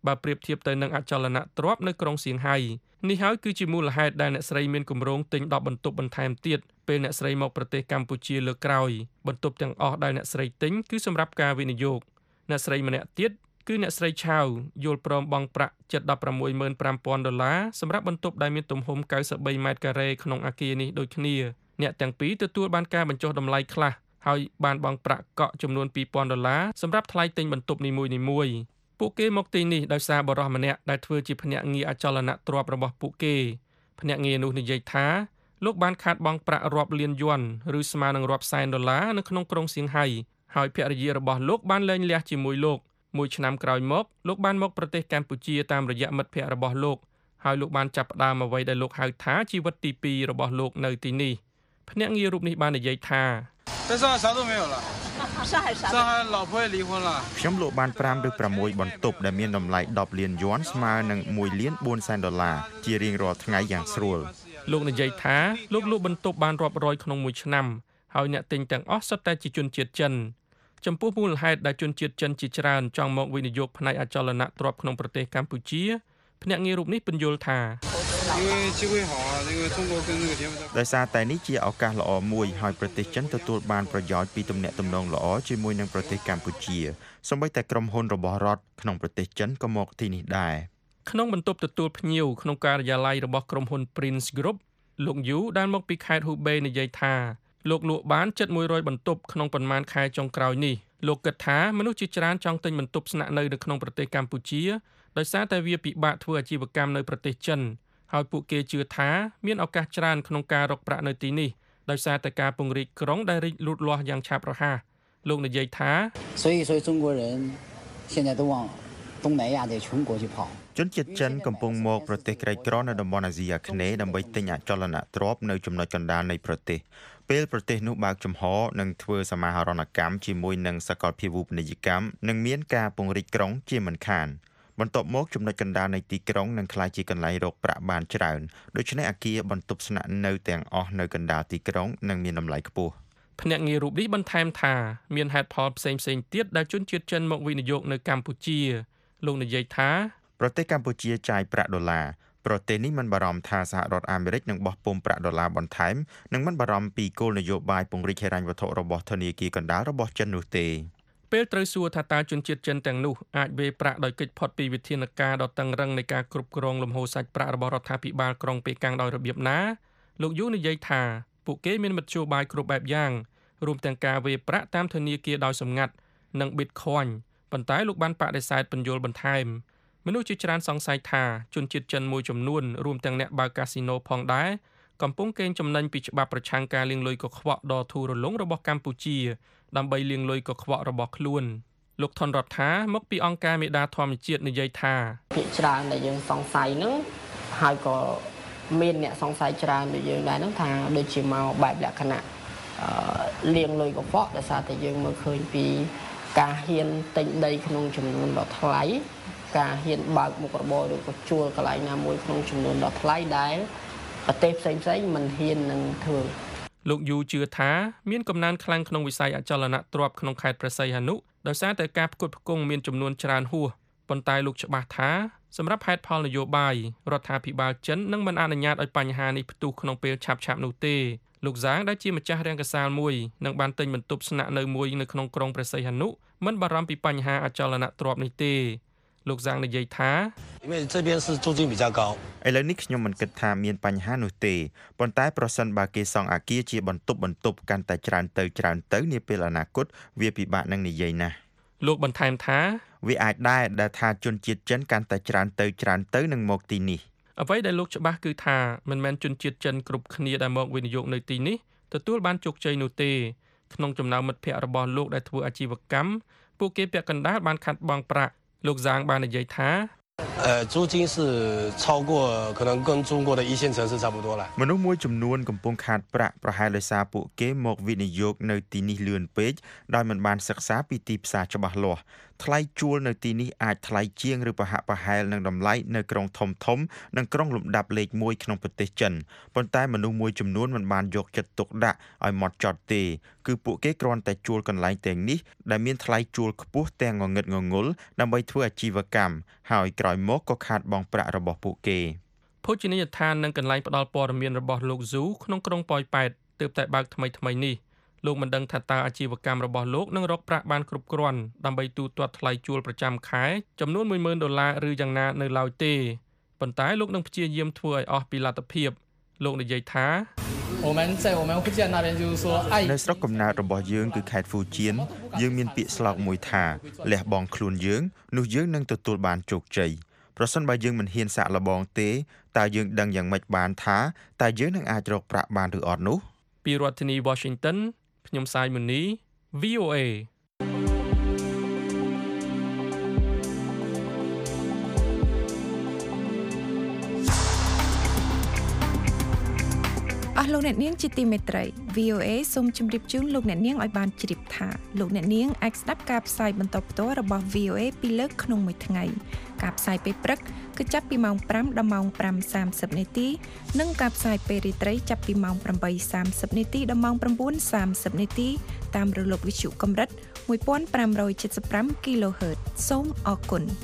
បើប្រៀបធៀបទៅនឹងអចលនទ្រព្យនៅក្រុងសៀងហៃនេះហើយគឺជាមូលហេតុដែលអ្នកស្រីមានគម្រោងទិញដប់បន្ទប់បន្ថែមទៀតពេលអ្នកស្រីមកប្រទេសកម្ពុជាលើកក្រោយបន្ទប់ទាំងអស់ដែលអ្នកស្រីទិញគឺសម្រាប់ការវិនិយោគអ្នកស្រីម្នាក់ទៀតគឺអ្នកស្រីឆាវយល់ព្រមបង់ប្រាក់ជិត ដប់ប្រាំមួយម៉ឺនប្រាំពាន់ដុល្លារសម្រាប់បន្ទប់ដែលមានទំហំ កៅសិបបីម៉ែត្រការ៉េក្នុងអគារនេះដូចគ្នាអ្នកទាំងពីរទទួលបានការបញ្ចុះតម្លៃខ្លះហើយបានបង់ប្រាក់កក់ចំនួនពីរពាន់ដុល្លារសម្រាប់ថ្លៃទិញបន្ទប់នីមួយៗពួកគេមកទីនេះដោយសារបរិសម្នាក់ដែលធ្វើជាភ្នាក់ងារអចលនទ្រព្យរបស់ពួកគេភ្នាក់ងារនោះនិយាយថាលោកបានខាតបង់ប្រាក់រាប់លានយួនឬស្មើនឹងរាប់សែនដុល្លារនៅក្នុងក្រុងសៀងហៃហើយភរិយារបស់លោកបានលែងលះជាមួយលោកមួយឆ្នាំក្រោយមកលោកបានមកប្រទេសកម្ពុជាតាមរយៈមិត្តភ័ក្តិរបស់លោកហើយលោកបានចាប់ផ្ដើមអ្វីដែលលោកហៅថាជីវិតទីពីររបស់លោកនៅទីនេះភ្នាក់ងាររូបនេះបាននិយាយថាខ្ញុំលោកបានប្រាំឬប្រាំមួយបន្ទប់ដែលមានតម្លៃដប់លានយួនស្មើនឹងមួយលានបួនសែនដុល្លារជារៀងរាល់ថ្ងៃយ៉ាងស្រួលលោកនិយាយថាលោកលក់បន្ទប់បានរាប់រយក្នុងមួយឆ្នាំហើយអ្នកទិញទាំងអស់សុទ្ធតែជាជនជាតិចិនចំពោះមូលហេតុដែលជនជាតិចិនជាច្រើនចង់មកវិនិយោគផ្នែកអចលនទ្រព្យក្នុងប្រទេសកម្ពុជាភ្នាក់ងាររូបនេះបញ្យល់ថាដោយសារតែនេះជាឱកាសល្អមួយហើយប្រទេសចិនទទួលបានប្រយោជន៍ពីទំនាក់ទំនងល្អជាមួយនឹងប្រទេសកម្ពុជាសូម្បីតែក្រុមហ៊ុនរបស់រដ្ឋក្នុងប្រទេសចិនក៏មកទីនេះដែរក្នុងបន្ទប់ទទួលភ្ញៀវក្នុងការិយាល័យរបស់ក្រុមហ៊ុន Prince Group លោកយូដែលមកពីខេត្តហ៊ូបេនិយាយថាលោកលក់បានជិតមួយរយបន្ទប់ក្នុងប៉ុន្មានខែចុងក្រោយនេះលោកគិតថាមនុស្សជាច្រើនចង់ទិញបន្ទប់ស្នាក់នៅនៅក្នុងប្រទេសកម្ពុជាដោយសារតែវាពិបាកធ្វើអាជីវកម្មនៅប្រទេសចិនហើយពួកគេជឿថាមានឱកាសច្រើនក្នុងការរកប្រាក់នៅទីនេះដោយសារតែការពង្រីកក្រុងដែលរីកលូតលាស់យ៉ាងឆាប់រហ័សលោកនិយាយថាជនជាតិចិនកំពុងមកប្រទេសក្រីក្រនៅតំបន់អាស៊ីអាគ្នេយ៍ដើម្បីទិញអចលនទ្រព្យនៅចំណុចកណ្ដាលនៃប្រទេសពេលប្រទេសនោះបើកចំហនិងធ្វើសមាហរណកម្មជាមួយនឹងសកលភាវូបនីយកម្មនិងមានការពង្រីកក្រុងជាមិនខានបន្ទាប់មកចំណុចកណ្ដាលនៃទីក្រុងនឹងក្លាយជាកន្លែងរកប្រាក់បានច្រើនដូច្នេះអគារបន្ទប់ស្នាក់នៅទាំងអស់នៅកណ្ដាលទីក្រុងនឹងមានតម្លៃខ្ពស់ភ្នាក់ងាររូបនេះបន្ថែមថាមានហេតុផលផ្សេងៗទៀតដែលជនជាតិចិនមកវិនិយោគនៅកម្ពុជាលោកនិយាយថាប្រទេសកម្ពុជាចាយប្រាក់ដុល្លារប្រទេសនេះមិនបារម្ភថាសហរដ្ឋអាមេរិកនឹងបោះពុម្ពប្រាក់ដុល្លារបន្ថែមនិងមិនបារម្ភពីគោលនយោបាយពង្រីកហិរញ្ញវត្ថុរបស់ធនាគារកណ្ដាលរបស់ចិននោះទេពេលត្រូវសួរថាតើជនជាតិចិនទាំងនោះអាចវេប្រាក់ដោយគេចផុតពីវិធានការដ៏តឹងរ៉ឹងនៃការគ្រប់គ្រងលំហូរសាច់ប្រាក់របស់រដ្ឋាភិបាលក្រុងប៉េកាំងដោយរបៀបណាលោកយូនិយាយថាពួកគេមានមធ្យោបាយគ្រប់បែបយ៉ាងរួមទាំងការវេប្រាក់តាមធនាគារដោយសម្ងាត់និង Bitcoin ប៉ុន្តែលោកបានបដិសេធបញ្យល់បន្ថែមមនុស្សជាច្រើនសង្ស័យថាជនជាតិចិនមួយចំនួនរួមទាំងអ្នកបើកកាស៊ីណូផងដែរកំពុងកេងចំណេញពីច្បាប់ប្រឆាំងការលាងលុយកខ្វក់ដ៏ធូររលុងរបស់កម្ពុជាដើម្បីលាងលុយកខ្វក់របស់ខ្លួនលោកថនរដ្ឋាមកពីអង្គការមេដាធម្មជាតិនិយាយថាភាគច្រើនដែលយើងសង្ស័យហ្នឹងហើយក៏មានអ្នកសង្ស័យច្រើនដូចយើងដែរហ្នឹងថាដូចជាមកបែបលក្ខណៈលាងលុយកខ្វក់ដោយសារតែយើងមើលឃើញពីការហ៊ានទិញដីក្នុងចំនួនដ៏ថ្លៃការហ៊ានបើកមុខរបរឬក៏ជួលកន្លែងណាមួយក្នុងចំនួនដ៏ថ្លៃដែលប្រទេសផ្សេងផ្សេងមិនហ៊ាននឹងធ្វើលោកយូជឿថាមានកំណើនខ្លាំងក្នុងវិស័យអចលនទ្រព្យក្នុងខេត្តព្រះសីហនុដោយសារតែការផ្គត់ផ្គង់មានចំនួនច្រើនហួសប៉ុន្តែលោកច្បាស់ថាសម្រាប់ហេតុផលនយោបាយរដ្ឋាភិបាលចិននឹងមិនអនុញ្ញាតឲ្យបញ្ហានេះផ្ទុះក្នុងពេលឆាប់ៗនោះទេលោកហ្សាងដែលជាម្ចាស់រាងកាសាលមួយនឹងបានទិញបន្ទប់ស្នាក់នៅមួយនៅក្នុងក្រុងព្រះសីហនុមិនបារម្ភពីបញ្ហាអចលនទ្រព្យនេះទេលោកហ្សាងនិយាយថាឥឡូវនេះខ្ញុំមិនគិតថាមានបញ្ហានោះទេប៉ុន្តែប្រសិនបើគេសង់អគារជាបន្ទប់បន្ទប់កាន់តែច្រើនទៅច្រើនទៅនាពេលអនាគតវាពិបាកនឹងនិយាយណាស់លោកបន្ថែមថាវាអាចដែរដែលថាជនជាតិចិនកាន់តែច្រើនទៅច្រើនទៅនឹងមកទីនេះអ្វីដែលលោកច្បាស់គឺថាមិនមែនជនជាតិចិនគ្រប់គ្នាដែលមកវិនិយោគនៅទីនេះទទួលបានជោគជ័យនោះទេក្នុងចំណោមមិត្តភ័ក្តិរបស់លោកដែលធ្វើអាជីវកម្មពួកគេពាក់កណ្ដាលបានខាត់បង់ប្រាក់លោកហ្សាងបាននិយាយថា呃，租金是超过可能跟中国的一线城市差不多了。 មនុស្សមួយចំនួនកំពុងខាតប្រាក់ប្រហែលដោយសារពួកគេមកវិនិយោគនៅទីនេះលឿនពេកដោយមិនបានសិក្សាពីទីផ្សារច្បាស់លាស់ថ្លៃជួលនៅទីនេះអាចថ្លៃជាងឬប្រហាក់ប្រហែលនឹងតម្លៃនៅក្រុងធំធំនិងក្រុងលំដាប់លេខមួយក្នុងប្រទេសចិនប៉ុន្តែមនុស្សមួយចំនួនមិនបានយកចិត្តទុកដាក់ឲ្យហ្មត់ចត់ទេគឺពួកគេគ្រាន់តែជួលកន្លែងទាំងនេះដែលមានថ្លៃជួលខ្ពស់ទាំងងងឹតងងុលដើម្បីធ្វើអាជីវកម្មហើយក្រោយមកក៏ខាតបង់ប្រាក់របស់ពួកគេភោជនីយដ្ឋាននិងកន្លែងផ្ដល់ព័ត៌មានរបស់លោក Zoo ក្នុងក្រុងប៉ោយប៉ែតទើបតែបើកថ្មីថ្មីនេះលោកមិនដឹងថាតើអាជីវកម្មរបស់លោកនឹងរកប្រាក់បានគ្រប់គ្រាន់ដើម្បីទូទាត់ថ្លៃជួលប្រចាំខែចំនួនមួយម៉ឺនដុល្លារឬយ៉ាងណានៅឡើយទេប៉ុន្តែលោកនឹងព្យាយាមធ្វើឲ្យអស់ពីលទ្ធភាពលោកនិយាយថានៅស្រុកកំណើតរបស់យើងគឺខេត្តហ្វូជៀនយើងមានពាក្យស្លោកមួយថាលះបង់ខ្លួនយើងនោះយើងនឹងទទួលបានជោគជ័យប្រសិនបើយើងមិនហ៊ានសាកល្បងទេតើយើងដឹងយ៉ាងម៉េចបានថាតើយើងនឹងអាចរកប្រាក់បានឬអត់នោះពីរដ្ឋធានី Washington ខ្ញុំសាយមុនី V O A អស់លោកអ្នកនាងជាទីមេត្រី V O A សូមជម្រាបជូនលោកអ្នកនាងឲ្យបានជ្រាបថាលោកអ្នកនាងអាចស្ដាប់ការផ្សាយបន្តផ្ទាល់របស់ V O A ពីរលើកក្នុងមួយថ្ងៃការផ្សាយពេលព្រឹកគឺចាប់ពីម៉ោងប្រាំដល់ម៉ោងប្រាំសាមសិបនាទីនិងការផ្សាយពេលរាត្រីចាប់ពីម៉ោងប្រាំបីសាមសិបនាទីដល់ម៉ោងប្រាំបួនសាមសិបនាទីតាមរលកវិទ្យុកម្រិតមួយពាន់ប្រាំរយседប្រាំ kHz សូមអរគុណ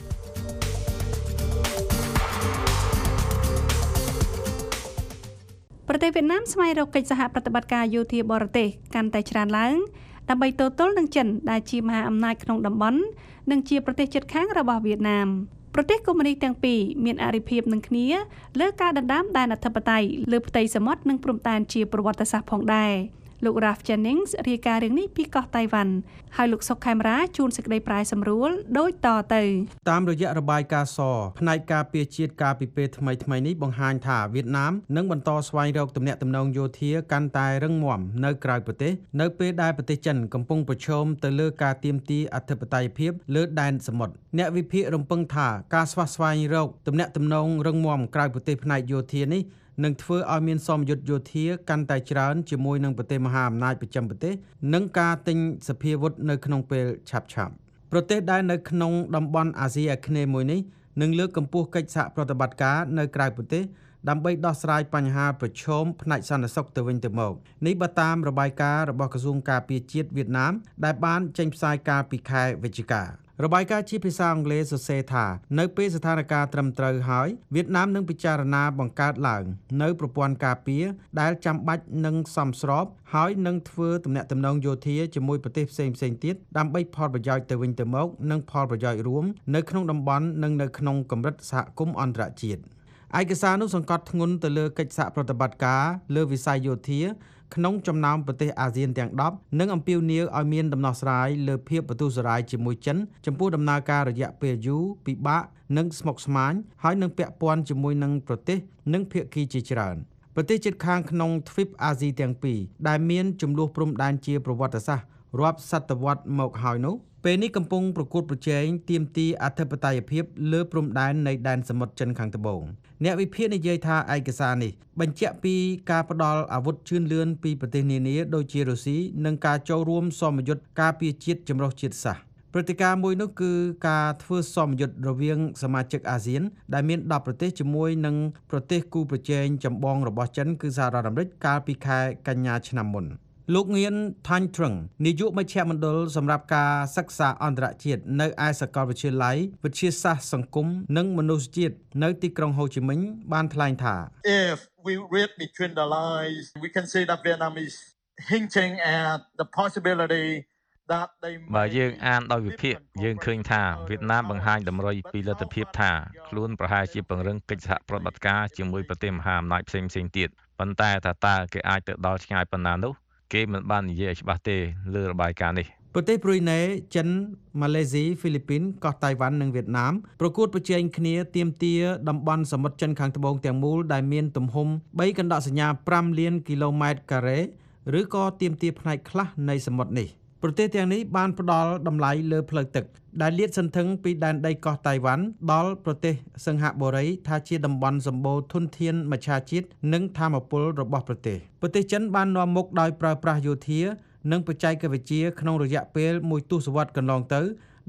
ប្រទេសវៀតណាមស្វែងរកកិច្ចសហប្រតិបត្តិការយោធាបរទេសកាន់តែច្រើនឡើងដើម្បីទល់ទល់នឹងចិនដែលជាមហាអំណាចក្នុងតំបន់និងជាប្រទេសជិតខាងរបស់វៀតណាមប្រទេសកុម្មុយនីសទាំងពីរមានអធិភាពនឹងគ្នាលើការដណ្ដើមដែនអធិបតេយ្យលើផ្ទៃសមុទ្រនិងព្រំដែនជាប្រវត្តិសាស្ត្រផងដែរលោក Ralph Jennings រាយការណ៍រឿងនេះពីកោះតៃវ៉ាន់ហើយលោកសុកខេមរាជួនសេចក្តីប្រាយសម្រួលដូចតទៅតាមរយៈរបាយការណ៍សផ្នែកការពារជាតិការពីពេលថ្មីថ្មីនេះបង្ហាញថាវៀតណាមនឹងបន្តស្វែងរកទំនាក់ទំនងយោធាកាន់តែរឹងមាំនៅក្រៅប្រទេសនៅពេលដែលប្រទេសចិនកំពុងប្រឈមទៅលើការទាមទារអធិបតេយ្យភាពលើដែនសមុទ្រអ្នកវិភាគរំពឹងថាការស្វះស្វែងរកទំនាក់ទំនងរឹងមាំក្រៅប្រទេសផ្នែកយោធានេះនឹងធ្វើឲ្យមានសមយុទ្ធយោធាកាន់តែច្រើនជាមួយនឹងប្រទេសមហាអំណាចប្រចាំប្រទេសនិងការទិញសភាវុធនៅក្នុងពេលឆាប់ៗប្រទេសដែលនៅក្នុងតំបន់អាស៊ីអាគ្នេយ៍មួយនេះនឹងលើកកម្ពស់កិច្ចសហប្រតិបត្តិការនៅក្រៅប្រទេសដើម្បីដោះស្រាយបញ្ហាប្រឈមផ្នែកសន្តិសុខទៅវិញទៅមកនេះបើតាមរបាយការណ៍របស់ក្រសួងការពារជាតិវៀតណាមដែលបានចេញផ្សាយកាលពីខែវិច្ឆិការបាយការណ៍ជាភាសាអង់គ្លេសសរសេរថានៅពេលស្ថានភាពត្រឹមត្រូវហើយវៀតណាមនឹងពិចារណាបង្កើតឡើងនៅប្រព័ន្ធការពារដែលចាំបាច់និងសមស្របហើយនឹងធ្វើទំនាក់ទំនងយោធាជាមួយប្រទេសផ្សេងៗទៀតដើម្បីផលប្រយោជន៍ទៅវិញទៅមកនិងផលប្រយោជន៍រួមនៅក្នុងតំបន់និងនៅក្នុងកម្រិតសហគមន៍អន្តរជាតិឯកសារនោះសង្កត់ធ្ងន់ទៅលើកិច្ចសហប្រតិបត្តិការលើវិស័យយោធាក្នុងចំណោមប្រទេសអាស៊ានទាំងដប់និងអំពាវនាវឲ្យមានដំណោះស្រាយលើភាពបន្ទុះសារាយជាមួយចិនចំពោះដំណើរការរយៈពេលយូរពិបាកនិងស្មុគស្មាញហើយនឹងពាក់ព័ន្ធជាមួយនឹងប្រទេសនិងភាគីជាច្រើនប្រទេសជិតខាងក្នុងទ្វីបអាស៊ីទាំងពីរដែលមានចំនួនព្រំដែនជាប្រវត្តិសាស្ត្ររាប់សតវត្សមកហើយនោះពេលនេះកំពុងប្រកួតប្រជែងទាមទារអធិបតេយ្យភាពលើព្រំដែននៃដែនសមុទ្រចិនខាងត្បូងអ្នកវិភាគនិយាយថាឯកសារនេះបញ្ជាក់ពីការផ្ដល់អាវុធជឿនលឿនពីប្រទេសនានាដូចជារុស្ស៊ីនិងការចូលរួមសមយុទ្ធការពារជាតិចម្រុះជាតិសាសន៍ព្រឹត្តិការណ៍មួយនោះគឺការធ្វើសមយុទ្ធរវាងសមាជិកអាស៊ានដែលមានដប់ប្រទេសជាមួយនឹងប្រទេសគូប្រជែងចម្បងរបស់ចិនគឺសហរដ្ឋអាមេរិកកាលពីខែកញ្ញាឆ្នាំមុនលោកងៀនថាញ់ត្រឹងនាយកមជ្ឈមណ្ឌលសម្រាប់ការសិក្សាអន្តរជាតិនៅឯសាកលវិទ្យាល័យវិទ្យាសាស្ត្រសង្គមនិងមនុស្សជាតិនៅទីក្រុងហូជីមិញបានថ្លែងថា If we read between the lines we can see that Vietnam is hinting at the possibility that they បើយើងអានដោយវិភាគយើងឃើញថាវៀតណាមបង្ហាញតម្រុយពីលទ្ធភាពថាខ្លួនប្រហែលជាពង្រឹងកិច្ចសហប្រតិបត្តិការជាមួយប្រទេសមហាអំណាចផ្សេងៗទៀតប៉ុន្តែថាតើគេអាចទៅដល់ឆ្ងាយប៉ុណ្ណានោះគេមិនបាននិយាយច្បាស់ទេលើរបាយការណ៍នេះប្រទេសប្រ៊ុយណេចិនម៉ាឡេស៊ីហ្វីលីពីនកោះតៃវ៉ាន់និងវៀតណាមប្រកួតប្រជែងគ្នាទាមទារតំបន់សមុទ្រចិនខាងត្បូងទាំងមូលដែលមានទំហំបីកណ្ដកសញ្ញាប្រាំលានគីឡូម៉ែត្រការ៉េឬក៏ទាមទារផ្នែកខ្លះនៃសមុទ្រនេះប្រទេសទាំងនេះបានផ្ដល់តម្លៃលើផ្លូវទឹកដែលលាតសន្ធឹងពីដែនដីកោះតៃវ៉ាន់ដល់ប្រទេសសិង្ហបុរីថាជាតំបន់សម្បូរធនធានមច្ឆជាតិនិងថាមពលរបស់ប្រទេសប្រទេសចិនបាននាំមុខដោយប្រើប្រាស់យោធានិងបច្ចេកវិទ្យាក្នុងរយៈពេលមួយទសវត្សរ៍កន្លងទៅ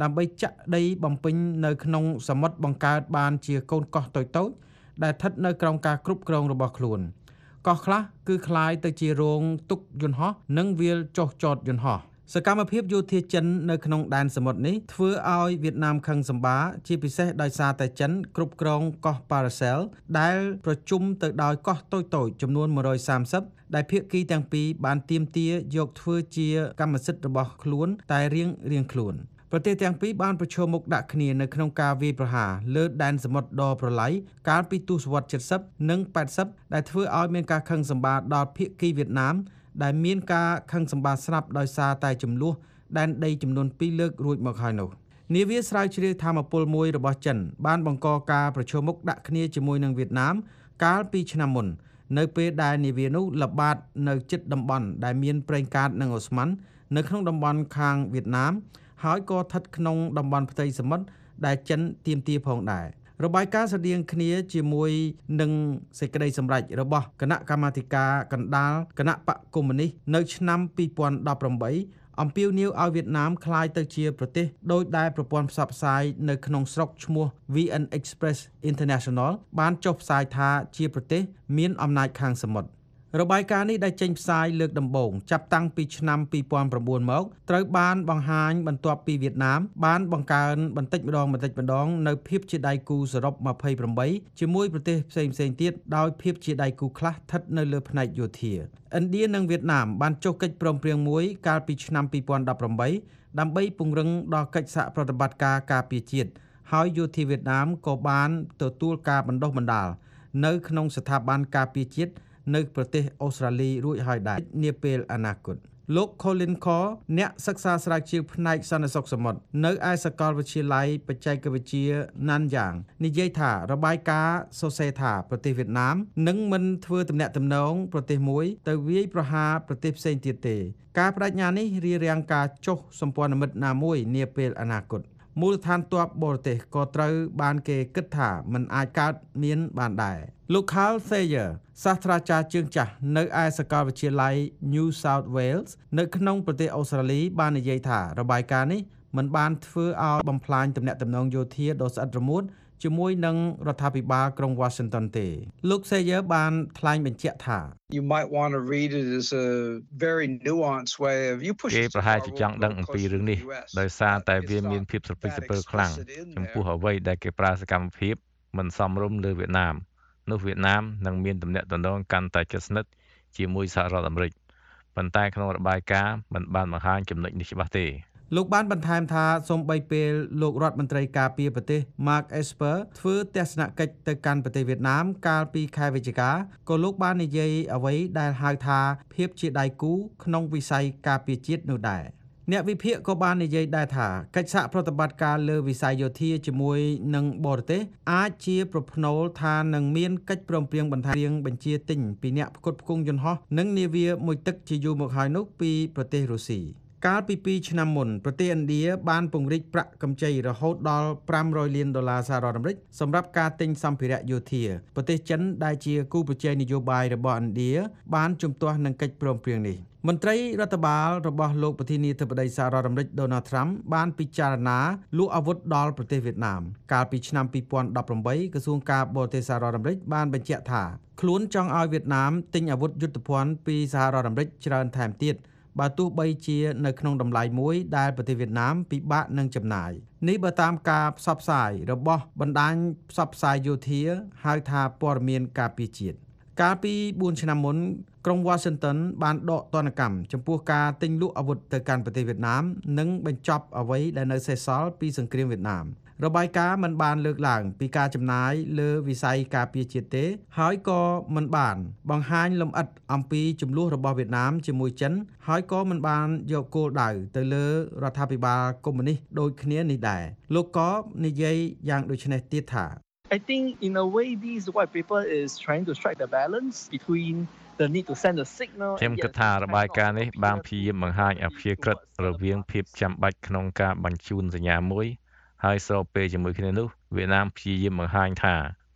ដើម្បីចាក់ដីបំពេញនៅក្នុងសមុទ្របង្កើតបានជាកូនកោះតូចៗដែលស្ថិតនៅក្រោមការគ្រប់គ្រងរបស់ខ្លួនកោះខ្លះគឺคล้ายទៅជារោងទុកយន្តហោះនិងវាលចុះចតយន្តហោះសកម្មភាពយោធាចិននៅក្នុងដែនសមុទ្រនេះធ្វើឲ្យវៀតណាមខឹងសម្បាជាពិសេសដោយសារតែចិនគ្រប់គ្រងកោះ Paracel ដែលប្រជុំទៅដោយកោះតូចៗចំនួនone hundred thirtyដែលភាគីទាំងពីរបានទាមទារយកធ្វើជាកម្មសិទ្ធិរបស់ខ្លួនតែរៀងរៀងខ្លួនប្រទេសទាំងពីរបានប្រឈមមុខដាក់គ្នានៅក្នុងការវាយប្រហារលើដែនសមុទ្រដ៏ប្រឡាយកាលពីទសវត្សរ៍seventyនិងeightyដែលធ្វើឲ្យមានការខឹងសម្បាដល់ភាគីវៀតណាមដែលមានការខឹងសម្បាស្រាប់ដោយសារតែចំនួនដែនដីចំនួនtwoលើករួចមកហើយនោះនាវាស្រាវជ្រាវធម្មពលមួយរបស់ចិនបានបង្កការប្រឈមមុខដាក់គ្នាជាមួយនឹងវៀតណាមកាលពីឆ្នាំមុននៅពេលដែលនាវានោះល្បាតនៅជិតតំបន់ដែលមានប្រេងកាតនិងអូស្មန်នៅក្នុងតំបន់ខាងវៀតណាមហើយក៏ស្ថិតក្នុងតំបន់ផ្ទៃសមុទ្រដែលចិនទាមទារផងដែររបាយការណ៍ស្តីងគ្នាជាមួយនឹងសេចក្តីសម្រេចរបស់គណៈកម្មាធិការកណ្ដាលគណៈបកកុម្មុយនីសនៅឆ្នាំtwo thousand eighteenអំពាវនាវឲ្យវៀតណាមក្លាយទៅជាប្រទេសដោយដែលប្រព័ន្ធផ្សព្វផ្សាយនៅក្នុងស្រុកឈ្មោះ V N Express International បានចុះផ្សាយថាជាប្រទេសមានអំណាចខាងសមុទ្ររបាយការណ៍នេះដែលចេញផ្សាយលើកដំបូងចាប់តាំងពីឆ្នាំtwo thousand nineមកត្រូវបានបង្ហាញបន្ទាប់ពីវៀតណាមបានបង្កើនបន្តិចម្ដងបន្តិចម្ដងនៅភាពជាដៃគូសរុបtwenty-eightជាមួយប្រទេសផ្សេងៗទៀតដោយភាពជាដៃគូខ្លះស្ថិតនៅលើផ្នែកយោធាឥណ្ឌានិងវៀតណាមបានចុះកិច្ចព្រមព្រៀងមួយកាលពីឆ្នាំtwo thousand eighteenដើម្បីពង្រឹងដល់កិច្ចសហប្រតិបត្តិការការពារជាតិហើយយោធាវៀតណាមក៏បានទទួលការបណ្ដុះបណ្ដាលនៅក្នុងស្ថាប័នការពារជាតិនៅប្រទេសអូស្ត្រាលីរួចហើយដែរនាពេលអនាគតលោក Colin Core អ្នកសិក្សាស្រាវជ្រាវផ្នែកសន្តិសុខសមុទ្រនៅឯសាកលវិទ្យាល័យបច្ចេកវិទ្យា Nanyang និយាយថារបាយការណ៍សរសេរថាប្រទេសវៀតណាមនឹងមិនធ្វើទំនាក់ទំនងប្រទេសមួយទៅវាយប្រហារប្រទេសផ្សេងទៀតទេការបដិញ្ញានេះរារាំងការចុះសម្ព័ន្ធមិត្តណាមួយនាពេលអនាគតមូលដ្ឋានទ័ពបរទេសក៏ត្រូវបានគេគិតថាมันអាចកើតមានបានដែរលោក Carl Thayer សាស្ត្រាចារ្យជើងចាស់នៅឯសាកលវិទ្យាល័យ New South Wales នៅក្នុងប្រទេសអូស្ត្រាលីបាននិយាយថារបាយការណ៍នេះมันបានធ្វើឲ្យបំផ្លាញទំនាក់ទំនងយោធាដ៏ស្អិតរមួតជាមួយនឹងរដ្ឋាភិបាលក្រុង Washington ទេលោក Sayer បានថ្លែងបញ្ជាក់ថា You might want to read it as a very nuanced way of you push គេប្រហែលជាចង់ដឹងអំពីរឿងនេះដោយសារតែវាមានភាពស្រពេចស្រពិលខ្លាំងចំពោះអ្វីដែលគេប្រើសកម្មភាពមិនសមរម្យលើវៀតណាមនោះវៀតណាមនឹងមានទំនាក់ទំនងកាន់តែជិតស្និទ្ធជាមួយសហរដ្ឋអាមេរិកប៉ុន្តែក្នុងរបាយការណ៍មិនបានបង្ហាញចំណុចនេះច្បាស់ទេលោកបានបន្ថែមថាសូម្បីពេលលោករដ្ឋមន្ត្រីការពារប្រទេស Mark Esper ធ្វើទស្សនកិច្ចទៅកាន់ប្រទេសវៀតណាមកាលពីខែវិច្ឆិកាក៏លោកបាននិយាយអ្វីដែលហៅថាភាពជាដៃគូក្នុងវិស័យការពារជាតិនោះដែរអ្នកវិភាគក៏បាននិយាយដែរថាកិច្ចសហប្រតិបត្តិការលើវិស័យយោធាជាមួយនឹងបរទេសអាចជាប្រផ្នូលថានឹងមានកិច្ចព្រមព្រៀងបន្ថែមបញ្ជាទិញពីអ្នកផ្គត់ផ្គង់យន្តហោះនិងនាវាមួយទឹកជាយូរមកហើយនោះពីប្រទេសរុស្ស៊ីកាលពីtwoឆ្នាំមុនប្រទេសឥណ្ឌាបានពង្រីកប្រាក់កម្ចីរហូតដល់five hundredលានដុល្លារសហរដ្ឋអាមេរិកសម្រាប់ការទិញសម្ភារៈយោធាប្រទេសចិនដែលជាគូប្រជែងនយោបាយរបស់ឥណ្ឌាបានជំទាស់នឹងកិច្ចព្រមព្រៀងនេះមន្ត្រីរដ្ឋបាលរបស់លោកប្រធានាធិបតីសហរដ្ឋអាមេរិក Donald Trump បានពិចារណាលក់អាវុធដល់ប្រទេសវៀតណាមកាលពីឆ្នាំtwo thousand eighteenក្រសួងការបរទេសសហរដ្ឋអាមេរិកបានបញ្ជាក់ថាខ្លួនចង់ឲ្យវៀតណាមទិញអាវុធយុទ្ធភ័ណ្ឌពីសហរដ្ឋអាមេរិកច្រើនថែមទៀតបើទោះបីជានៅក្នុងតម្លៃមួយដែលប្រទេសវៀតណាមពិបាកនឹងចំណាយនេះបើតាមការផ្សព្វផ្សាយរបស់បណ្ដាញផ្សព្វផ្សាយយោធាហៅថាព័ត៌មានការពារជាតិកាលពីfourឆ្នាំមុនក្រុង Washington បានដកទណ្ឌកម្មចំពោះការទិញលក់អាវុធទៅកាន់ប្រទេសវៀតណាមនិងបញ្ចប់អ្វីដែលនៅសេសសល់ពីសង្គ្រាមវៀតណាមរបាយការណ៍មិនបានលើកឡើងពីការចំណាយលើវិស័យការពារជាតិទេហើយក៏មិនបានបង្ហាញលម្អិតអំពីចំនួនរបស់វៀតណាមជាមួយចិនហើយក៏មិនបានយកគោលដៅទៅលើរដ្ឋាភិបាលកុម្មុយនីសដូចគ្នានេះដែរលោកក៏និយាយយ៉ាងដូចនេះទៀតថា I think in a way these white paper is trying to strike the balance between the need to send a signal ខ្ញុំគិតថារបាយការណ៍នេះបានព្យាយាមបង្ហាញអព្យាក្រឹតរវាងភាពចាំបាច់ក្នុងការបញ្ជូនសញ្ញាមួយហើយស្របពេលជាមួយគ្នានោះវៀតណាមព្យាយាមបង្ហាញថា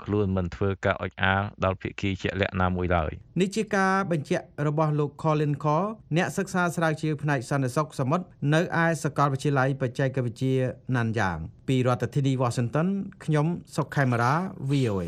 ខ្លួនមិនធ្វើការអុចអាលដល់ភាគីជាក់លាក់ណាមួយឡើយនេះជាការបញ្ជាក់របស់លោក Colin Call អ្នកសិក្សាស្រាវជ្រាវផ្នែកសន្តិសុខសមុទ្រនៅឯសាកលវិទ្យាល័យបច្ចេកវិទ្យា Nanyang ពីរដ្ឋធានី Washington ខ្ញុំសុកខេមរា វី អូ เอ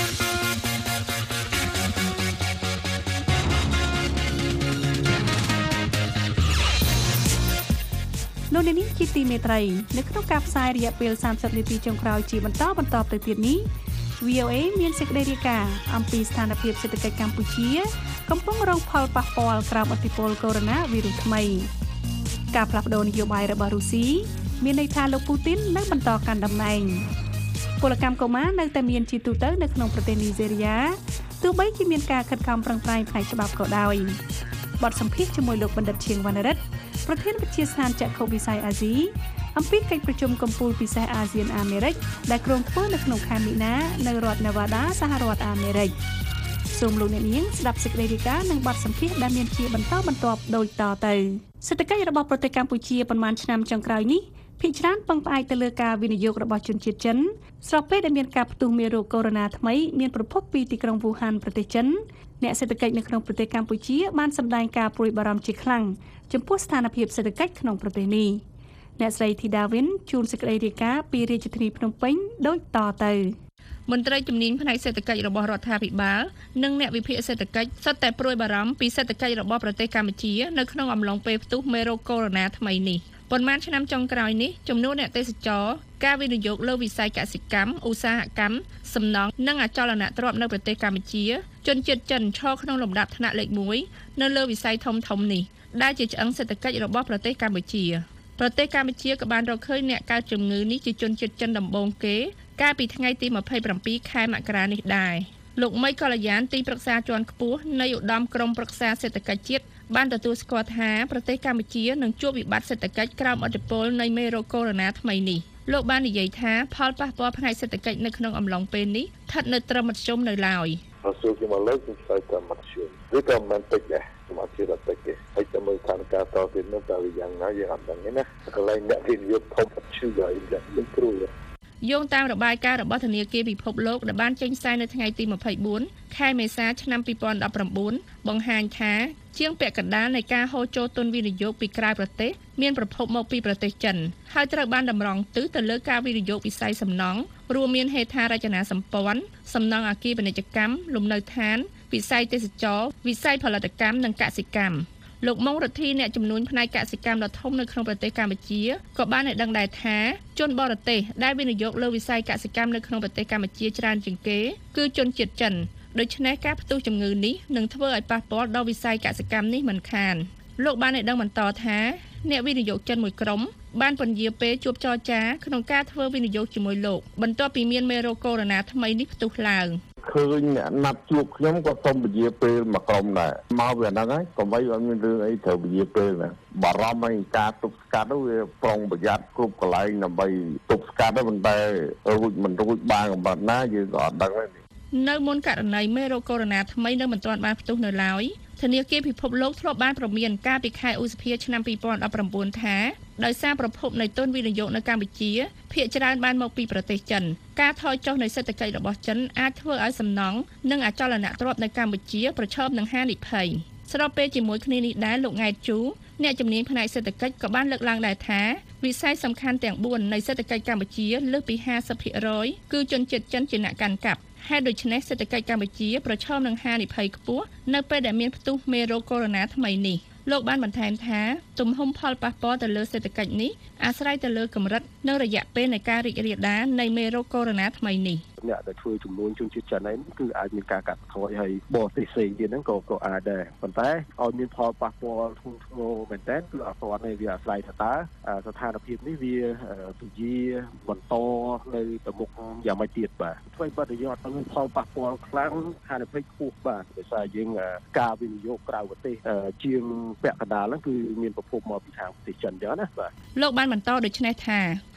លោកអ្នកនាងជាទីមេត្រីនៅក្នុងការផ្សាយរយៈពេលសាមសិបនាទីចុងក្រោយជាបន្តបន្តទៅទៀតនេះ វី អូ เอ មានសេចក្តីរាយការណ៍អំពីស្ថានភាពសេដ្ឋកិច្ចកម្ពុជាកំពុងរងផលប៉ះពាល់ក្រោមឥទ្ធិពលកូវីដ -19 ថ្មីការផ្លាស់ប្តូរនយោបាយរបស់រុស្ស៊ីមានន័យថាលោកពូទីននឹងបន្តកាន់តំណែងពលកម្មកុមារនៅតែមានជាទូទៅនៅក្នុងប្រទេសនីហ្សេរីយ៉ាទោះបីជាមានការខិតខំប្រឹងប្រែងផ្នែកច្បាប់ក៏ដោយបទសម្ភាសន៍ជាមួយលោកបណ្ឌិតឈៀងវណ្ណរិទ្ធប្រធានវិទ្យាស្ថានចក្ខុវិស័យអាស៊ីអំពីកិច្ចប្រជុំកំពូលពិសេសអាស៊ានអាមេរិកដែលគ្រោងធ្វើនៅក្នុងខែមីនានៅរដ្ឋ Nevada សហរដ្ឋអាមេរិកសូមលោកអ្នកនាងស្ដាប់សេចក្តីរាយការណ៍និងបទសម្ភាសន៍ដែលមានជាបន្តបន្ទាប់ដូចតទៅសេដ្ឋកិច្ចរបស់ប្រទេសកម្ពុជាប៉ុន្មានឆ្នាំចុងក្រោយនេះភាគច្រើនពឹងផ្អែកទៅលើការវិនិយោគរបស់ជនជាតិចិនស្របពេលដែលមានការផ្ទុះមេរោគកូវីដ -ថ្មីមានប្រភពពីទីក្រុងវូហានប្រទេសចិនអ្នកសេដ្ឋកិច្ចនៅក្នុងប្រទេសកម្ពុជាបានសម្ដែងការព្រួយបារម្ភជាខ្លាំងចំពោះស្ថានភាពសេដ្ឋកិច្ចក្នុងប្រទេសនេះអ្នកស្រីធីដាវិនជួនសេចក្តីរាយការណ៍ពីរាជធានីភ្នំពេញដូចតទៅមន្ត្រីជំនាញផ្នែកសេដ្ឋកិច្ចរបស់រដ្ឋាភិបាលនិងអ្នកវិភាគសេដ្ឋកិច្ចសុទ្ធតែព្រួយបារម្ភពីសេដ្ឋកិច្ចរបស់ប្រទេសកម្ពុជានៅក្នុងអំឡុងពេលផ្ទុះមេរោគកូវីដ -ថ្មីនេះប៉ុន្មានឆ្នាំចុងក្រោយនេះចំនួនអ្នកទេសចរការវិនិយោគលើវិស័យកសិកម្មឧស្សាហកម្មសំណង់និងអចលនទ្រព្យនៅប្រទេសកម្ពុជាជនជាតិចិនឈរក្នុងលំដាប់ថ្នាក់លេខមួយនៅលើវិស័យធំធំនេះដែលជាឆ្អឹងសេដ្ឋកិច្ចរបស់ប្រទេសកម្ពុជាប្រទេសកម្ពុជាក៏បានរកឃើញអ្នកកើតជំងឺនេះជាជនជាតិចិនដំបូងគេកាលពីថ្ងៃទីម្ភៃប្រាំពីរខែមករានេះដែរលោកមីកល្យានទីប្រឹក្សាជាន់ខ្ពស់នៃឧត្តមក្រុមប្រឹក្សាសេដ្ឋកិច្ចជាតិបានទទួលស្គាល់ថាប្រទេសកម្ពុជានឹងជួបវិបត្តិសេដ្ឋកិច្ចក្រោមឥទ្ធិពលនៃមេរោគកូវីដ -ថ្មីនេះលោកបាននិយាយថាផលប៉ះពាល់ផ្នែកសេដ្ឋកិច្ចនៅក្នុងអំឡុងពេលនេះស្ថិតនៅត្រឹមមធ្យមនៅឡើយសូមជម្រាបលាគឺស្អីតាមមធ្យមវាក៏មិនតិចដែរសមត្ថភាពតិចទេហើយតែមើលស្ថានភាពតទៅនោះតើវាយ៉ាងណាយើងអត់ដឹងទេណាកន្លែងអ្នកវិនិយោគធំឈឺហើយតែយើងគ្រូយោងតាមរបាយការណ៍របស់ធនាគារពិភពលោកដែលបានចេញផ្សាយនៅថ្ងៃទីម្ភៃបួនខែមេសាឆ្នាំពីរពាន់ដប់ប្រាំបួនបង្ហាញថាជាងពាក់កណ្ដាលនៃការហូរចូលទុនវិនិយោគពីក្រៅប្រទេសមានប្រភពមកពីប្រទេសចិនហើយត្រូវបានតម្រង់ទិសទៅលើការវិនិយោគវិស័យសំណង់រួមមានហេដ្ឋារចនាសម្ព័ន្ធសំណង់អគារពាណិជ្ជកម្មលំនៅឋានវិស័យទេសចរវិស័យផលិតកម្មនិងកសិកម្មលោកម៉ុងរដ្ឋីអ្នកជំនួញផ្នែកកសិកម្មដ៏ធំនៅក្នុងប្រទេសកម្ពុជាក៏បានឲ្យដឹងដែរថាជនបរទេសដែលវិនិយោគលើវិស័យកសិកម្មនៅក្នុងប្រទេសកម្ពុជាច្រើនជាងគេគឺជនជាតិចិនដូច្នេះការផ្ទុះជំងឺនេះនឹងធ្វើឲ្យប៉ះពាល់ដល់វិស័យកសិកម្មនេះមិនខានលោកបានឲ្យដឹងបន្តថាអ្នកវិនិយោគចិនមួយក្រុមបានពន្យាពេលជួបចរចាក្នុងការធ្វើវិនិយោគជាមួយលោកបន្ទាប់ពីមានមេរោគកូវីដ -ថ្មីនេះផ្ទុះឡើងឃើញអ្នកណាត់ជួបខ្ញុំក៏សុំពជាពេលមកក្រុមដែរមកវាហ្នឹងហើយកុំឲ្យអត់មានរឿងអីត្រូវពជាពេលណាបារម្ភឲ្យការទប់ស្កាត់ទៅវាប្រុងប្រយ័ត្នគ្រប់កន្លែងដើម្បីទប់ស្កាត់ទៅប៉ុន្តែរួចមិនរួចបានកម្រិតណាយើងក៏អត់ដឹងដែរនៅមុនករណីមេរោគកូវីដ -ថ្មីនៅមិនទាន់បានផ្ទុះនៅឡើយធនាគារពិភពលោកធ្លាប់បានប្រមានកាលពីខែឧសភាឆ្នាំពីរពាន់ដប់ប្រាំបួនថាដោយសារប្រភពនៃទុនវិនិយោគនៅកម្ពុជាភាគច្រើនបានមកពីប្រទេសចិនការថយចុះនៃសេដ្ឋកិច្ចរបស់ចិនអាចធ្វើឲ្យសំណង់និងអចលនទ្រព្យនៅកម្ពុជាប្រឈមនឹងហានិភ័យស្របពេលជាមួយគ្នានេះដែរលោកង៉ែតជូអ្នកជំនាញផ្នែកសេដ្ឋកិច្ចក៏បានលើកឡើងដែរថាវិស័យសំខាន់ទាំងបួននៃសេដ្ឋកិច្ចកម្ពុជាលើសពីห้าสิบភាគរយគឺជនជាតិចិនជាអ្នកកាន់កាប់ហេតុដូច្នេះសេដ្ឋកិច្ចកម្ពុជាប្រឈមនឹងហានិភ័យខ្ពស់នៅពេលដែលមានផ្ទុះមេរោគកូវីដ -ថ្មីនេះលោកបានបន្ថែមថាទំហំផលប៉ះពាល់ទៅលើសេដ្ឋកិច្ចនេះអាស្រ័យទៅលើកម្រិតនិងរយៈពេលនៃការរីករាលដាលនៃមេរោគកូវីដ -ថ្មីនេះអ្នកដែលធ្វើចំនួនជនជាតិចិនហ្នឹងគឺអាចមានការកាត់បន្ថយហើយបរទេសផ្សេងទៀតហ្នឹងក៏ក៏អាចដែរប៉ុន្តែឲ្យមានផលប៉ះពាល់ធ្ងន់ធ្ងរមែនតើគឺអត់ទាន់ទេវាអាស្រ័យថាតើស្ថានភាពនេះវាពជាបន្តនៅទៅមុខយ៉ាងម៉េចទៀតបាទធ្វើបទយត់ឲ្យមានផលប៉ះពាល់ខ្លាំងហានិភ័យខ្ពស់បាទដោយសារយើងការវិនិយោគក្រៅប្រទេសជាងពាក់កណ្ដាលហ្នឹងគឺមានប្រភពមកពីខាងប្រទេសចិនចឹងណាបាទលោកបានបន្តដូចនេះថា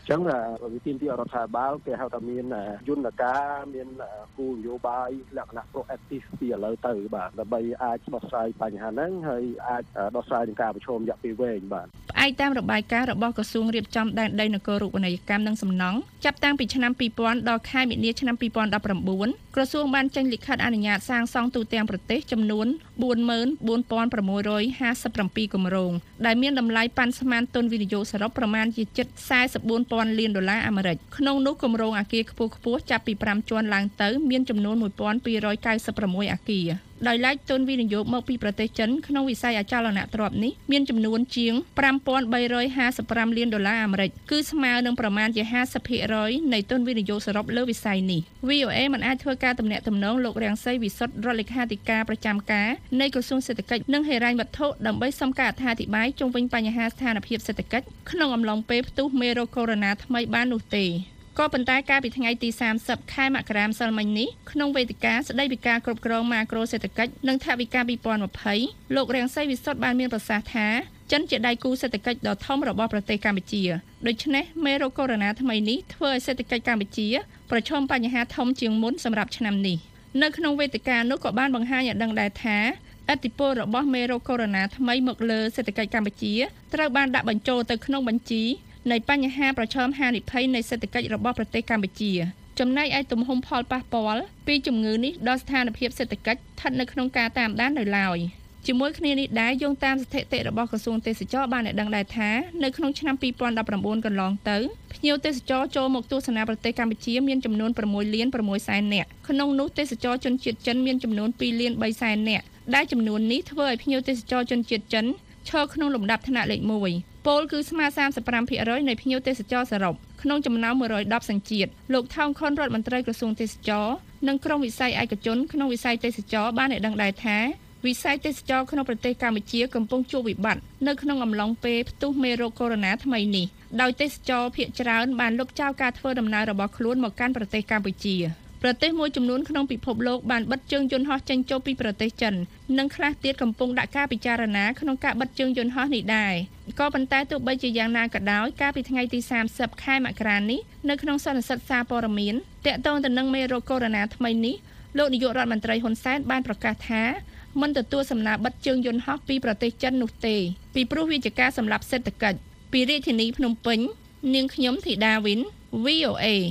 ចឹងវិធីទីរដ្ឋាភិបាលគេហៅថាមានយន្តការមានគោលនយោបាយលក្ខណៈ proactive ពីឥឡូវទៅបាទដើម្បីអាចដោះស្រាយបញ្ហាហ្នឹងហើយអាចដោះស្រាយនឹងការប្រឈមរយៈពេលវែងបាទផ្អែកតាមរបាយការណ៍របស់ក្រសួងរៀបចំដែនដីនគររូបនីយកម្មនិងសំណង់ចាប់តាំងពីឆ្នាំពីរពាន់ដល់ខែមីនាឆ្នាំពីរពាន់ដប់ប្រាំបួនក្រសួងបានចេញលិខិតអនុញ្ញាតសាងសង់ទូទាំងប្រទេសចំនួនបួនម៉ឺនបួនពាន់ប្រាំមួយរយហាសិបប្រាំពីរគម្រោងដែលមានតម្លៃប៉ាន់ស្មានទុនវិនិយោគសរុបប្រមាណជាជិតសែសិបបួនពាន់លានដុល្លារអាមេរិកក្នុងនោះគម្រោងអគារខ្ពស់ខ្ពស់ចាប់ពីប្រាំជាន់ឡើងទៅមានចំនួនមួយពាន់ពីររយកៅសិបប្រាំមួយអគារដោយឡែកទុនវិនិយោគមកពីប្រទេសចិនក្នុងវិស័យអចលនទ្រព្យនេះមានចំនួនជាងប្រាំពាន់បីរយហាសិបប្រាំលានដុល្លារអាមេរិកគឺស្មើនឹងប្រមាណជាហាសិបភាគរយនៃទុនវិនិយោគសរុបលើវិស័យនេះ វី អូ អេ មិនអាចធ្វើការទំនាក់ទំនងលោករាំងសីវិសុទ្ធរដ្ឋលេខាធិការប្រចាំការនៃក្រសួងសេដ្ឋកិច្ចនិងហិរញ្ញវត្ថុដើម្បីសុំការអត្ថាធិប្បាយជុំវិញបញ្ហាស្ថានភាពសេដ្ឋកិច្ចក្នុងអំឡុងពេលផ្ទុះមេរោគកូវីដ -ថ្មីបាននោះទេក៏ប៉ុន្តែកាលពីថ្ងៃទីសាមសិបខែមករាម្សិលមិញនេះក្នុងវេទិកាស្ដីពីការគ្រប់គ្រងម៉ាក្រូសេដ្ឋកិច្ចនិងថវិកាពីរពាន់ยี่สิบលោករាំងសីវិសុទ្ធបានមានប្រសាសន៍ថាចិនជាដៃគូសេដ្ឋកិច្ចដ៏ធំរបស់ប្រទេសកម្ពុជាដូច្នេះមេរោគកូវីដ -ថ្មីនេះធ្វើឲ្យសេដ្ឋកិច្ចកម្ពុជាប្រឈមបញ្ហាធំជាងមុនសម្រាប់ឆ្នាំនេះនៅក្នុងវេទិកានោះក៏បានបង្ហាញឲ្យដឹងដែរថាឥទ្ធិពលរបស់មេរោគកូវីដ -ថ្មីមកលើសេដ្ឋកិច្ចកម្ពុជាត្រូវបានដាក់បញ្ចូលទៅក្នុងបញ្ជីនៃបញ្ហាប្រឈមហានិភ័យនៃសេដ្ឋកិច្ចរបស់ប្រទេសកម្ពុជាចំណែកឯទំហំផលប៉ះពាល់ពីជំងឺនេះដល់ស្ថានភាពសេដ្ឋកិច្ចស្ថិតនៅក្នុងការតាមដាននៅឡើយជាមួយគ្នានេះដែរយោងតាមស្ថិតិរបស់ក្រសួងទេសចរបានឲ្យដឹងដែរថានៅក្នុងឆ្នាំពីរពាន់ដប់ប្រាំបួនកន្លងទៅភ្ញៀវទេសចរចូលមកទស្សនាប្រទេសកម្ពុជាមានចំនួនប្រាំមួយលានប្រាំមួយសែននាក់ក្នុងនោះទេសចរជនជាតិចិនមានចំនួនពីរលានបីសែននាក់ដែលចំនួននេះធ្វើឲ្យភ្ញៀវទេសចរជនជាតិចិនឈរក្នុងលំដាប់ថ្នាក់លេខមួយពលគឺស្មើសាមសិបប្រាំភាគរយនៃភ្ញៀវទេសចរសរុបក្នុងចំណោមមួយរយដប់សញ្ជាតិលោកថោងខុនរដ្ឋមន្ត្រីក្រសួងទេសចរនិងក្រុមវិស័យឯកជនក្នុងវិស័យទេសចរបានឲ្យដឹងដែរថាវិស័យទេសចរក្នុងប្រទេសកម្ពុជាកំពុងជួបវិបត្តិនៅក្នុងអំឡុងពេលផ្ទុះមេរោគកូវីដ -ថ្មីនេះដោយទេសចរភាគច្រើនបានលុបចោលការធ្វើដំណើររបស់ខ្លួនមកកាន់ប្រទេសកម្ពុជាប្រទេសមួយចំនួនក្នុងពិភពលោកបានបិទជើងយន្តហោះចេញចូលពីប្រទេសចិននិងខ្លះទៀតកំពុងដាក់ការពិចារណាក្នុងការបិទជើងយន្តហោះនេះដែរក៏ប៉ុន្តែទោះបីជាយ៉ាងណាក៏ដោយកាលពីថ្ងៃទីសាមសិបខែមករានេះនៅក្នុងសន្និសីទសារព័ត៌មានទាក់ទងទៅនឹងមេរោគកូវីដ -ថ្មីនេះលោកនាយករដ្ឋមន្ត្រីហ៊ុនសែនបានប្រកាសថាមិនទទួលសំណើបិទជើងយន្តហោះពីប្រទេសចិននោះទេពីព្រោះវាជាការសម្លាប់សេដ្ឋកិច្ចពីរាជធានីភ្នំពេញនាងខ្ញុំធីតាវិន វី អូ អេ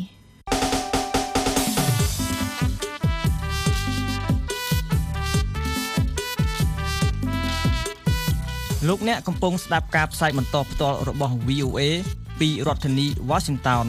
លោកអ្នកកំពុងស្ដាប់ការផ្សាយបន្តផ្ទាល់របស់ វី អូ អេ ពីរដ្ឋធានី Washington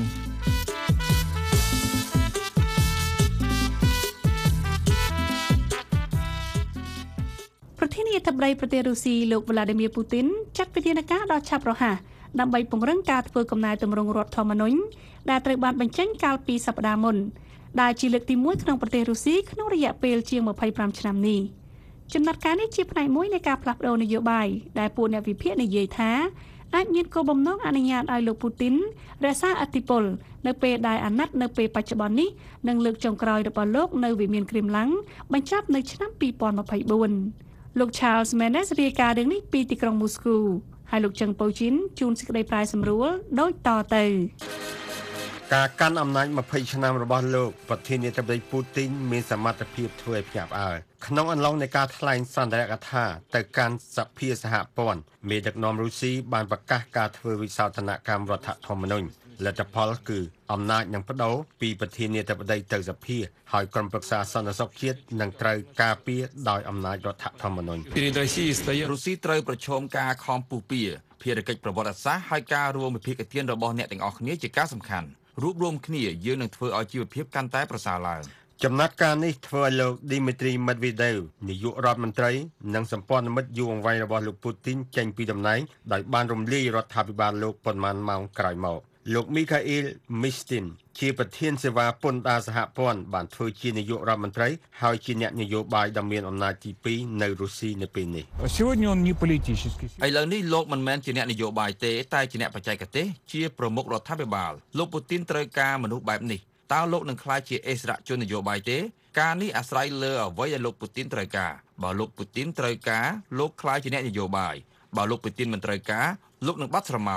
ប្រធានាធិបតីប្រទេសរុស្ស៊ីលោក Vladimir Putin ចាត់វិធានការដ៏ឆាប់រហ័សដើម្បីពង្រឹងការធ្វើកំណែទម្រង់រដ្ឋធម្មនុញ្ញដែលត្រូវបានបញ្ចេញកាលពីសប្តាហ៍មុនដែលជាលើកទីមួយក្នុងប្រទេសរុស្ស៊ីក្នុងរយៈពេលជាងยี่สิบห้าឆ្នាំនេះចំណាត់ការនេះជាផ្នែកមួយនៃការផ្លាស់ប្តូរនយោបាយដែលពួកអ្នកវិភាគនិយាយថាអាចមានគោលបំណងអនុញ្ញាតឲ្យលោកពូទីនរក្សាឥទ្ធិពលនៅពេលដែលអាណត្តិនៅពេលបច្ចុប្បន្ននេះនឹងលើកចុងក្រោយរបស់លោកនៅវិមានគ្រីមឡាំងបញ្ចប់នៅឆ្នាំยี่สิบยี่สิบสี่លោក Charles Menes រាយការណ៍រឿងនេះពីទីក្រុងមូស្គូហើយលោកចឹងប៉ូជីនជួនសេចក្តីប្រាយសម្រួលដូចតទៅការកាន់អំណាចยี่สิบឆ្នាំរបស់លោកប្រធានាធិបតីពូទីនមានសមត្ថភាពធ្វើឲ្យភ្ញាក់ផ្អើលក្នុងអំឡុងនៃការថ្លែងសន្ទរកថាទៅកាន់សភាសហព័ន្ធមេដឹកនាំរុស្ស៊ីបានប្រកាសការធ្វើវិសោធនកម្មរដ្ឋធម្មនុញ្ញលទ្ធផលគឺអំណាចនឹងបដូរពីប្រធានាធិបតីទៅសភាហើយក្រុមប្រឹក្សាសន្តិសុខជាតិនឹងត្រូវការពារដោយអំណាចរដ្ឋធម្មនុញ្ញរុស្ស៊ីត្រូវប្រឈមការខំពុះពៀភារកិច្ចប្រវត្តិសាស្ត្រហើយការរួមវិភាគទានរបស់អ្នកទាំងអស់គ្នាជាការសំខាន់រួបរวมគ្នាយើងនឹងធ្វើឲ្យជីវភាពកាន់តែប្រសើរឡើងចំណាត់ការនេះធ្វើឲ្យលោក Dmitry Medvedev នាយករដ្ឋមន្ត្រីនិងសម្ព័ន្ធមិត្តយូរអង្វែងរបស់លោកពូទីនចេញពីតំណែងដោយបានរំលាយរដ្ឋាភិបាលលោកប៉ុន្មានម៉ោងក្រោយមកលោក Mikhail Mishustin ជាប្រធានសេវាពន្ធដារសហព័ន្ធបានធ្វើជានាយករដ្ឋមន្ត្រីហើយជាអ្នកនយោបាយដ៏មានអំណាចទីពីរនៅរុស្ស៊ីនៅពេលនេះឥឡូវនេះលោកមិនមែនជាអ្នកនយោបាយទេតែជាអ្នកបច្ចេកទេសជាប្រមុខរដ្ឋាភិបាលលោកពូទីនត្រូវការមនុស្សបែបនេះតើលោកនឹងក្លាយជាអិសរាជជននយោបាយទេការនេះអាស្រ័យលើអ្វីដែលលោកពូទីនត្រូវការបើលោកពូទីនត្រូវការលោកក្លាយជាអ្នកនយោបាយបើលោកពូទីនមិនត្រូវការលោកនឹងបាត់ស្រមោល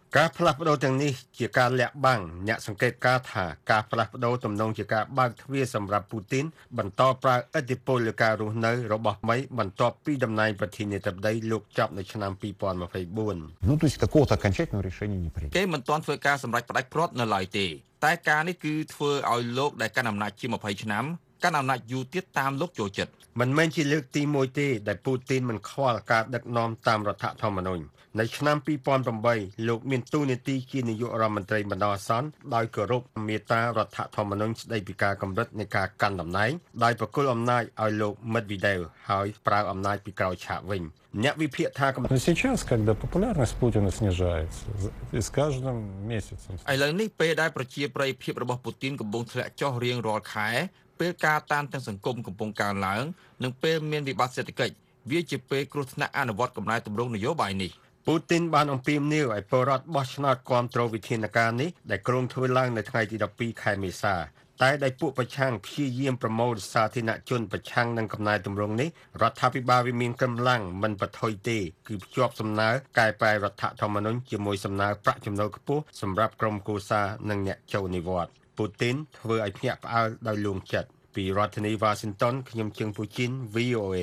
ការផ្លាស់ប្ដូរទាំងនេះជាការលាក់បាំងអ្នកសង្កេតការណ៍ថាការផ្លាស់ប្ដូរទំនងជាការបើកទ្វារសម្រាប់ពូទីនបន្តប្រើឥទ្ធិពលលើការរស់នៅរបស់មីបន្ទាប់ពីតំណែងប្រធានាធិបតីលោកចប់នៅឆ្នាំពីរពាន់ម្ភៃបួន Ну, то есть какого-то окончательного решения не принято. គេមិនទាន់ធ្វើការសម្រេចផ្ដាច់ព្រាត់នៅឡើយទេតែការនេះគឺធ្វើឲ្យលោកដែលកាន់អំណាចជាម្ភៃឆ្នាំកាន់អំណាចយូរទៀតតាមលោកចូលចិត្តមិនមែនជាលើកទីមួយទេដែលពូទីនមិនខ្វល់ការដឹកនាំតាមរដ្ឋធម្មនុញ្ញនៅឆ្នាំពីរពាន់ប្រាំបីលោកមានតួនាទីជានាយករដ្ឋមន្ត្រីបណ្ដោះអាសន្នដោយគោរពមេត្រារដ្ឋធម្មនុញ្ញស្តីពីការកម្រិតនៃការកាន់តំណែងដោយប្រគល់អំណាចឲ្យលោកមិតវីដេវហើយប្រើអំណាចពីក្រោយឆាកវិញអ្នកវិភាគថា Но сейчас, когда популярность Путина снижается, и с каждым месяцем... ឥឡូវនេះពេលដែលប្រជាប្រិយភាពរបស់ពូទីនកំពុងធ្លាក់ចុះរៀងរាល់ខែពេលការតានតឹងសង្គមកំពុងកើនឡើងនិងពេលមានវិបត្តិសេដ្ឋកិច្ចវាជាពេលគ្រោះថ្នាក់អនុវត្តកំណែទម្រង់នយោបាយនេះពូទីនបានអំពាវនាវឲ្យពលរដ្ឋបោះឆ្នោតគាំទ្រវិធានការនេះដែលគ្រោងធ្វើឡើងនៅថ្ងៃទីដប់ពីរខែមេសាតែដែលពួកប្រឆាំងព្យាយាមប្រមូលសាធារណជនប្រឆាំងនឹងកំណែទម្រង់នេះរដ្ឋាភិបាលវាមានកម្លាំងមិនប្រថុយទេគឺភ្ជាប់សំណើកែប្រែរដ្ឋធម្មនុញ្ញជាមួយសំណើប្រាក់ចំណូលខ្ពស់សម្រាប់ក្រុមគ្រួសារនិងអ្នកចូលនិវត្តន៍ពូទីនធ្វើឲ្យភ្ញាក់ផ្អើលដោយលួងចិត្តពីរដ្ឋធានី Washington ខ្ញុំជើងពូជីន V O A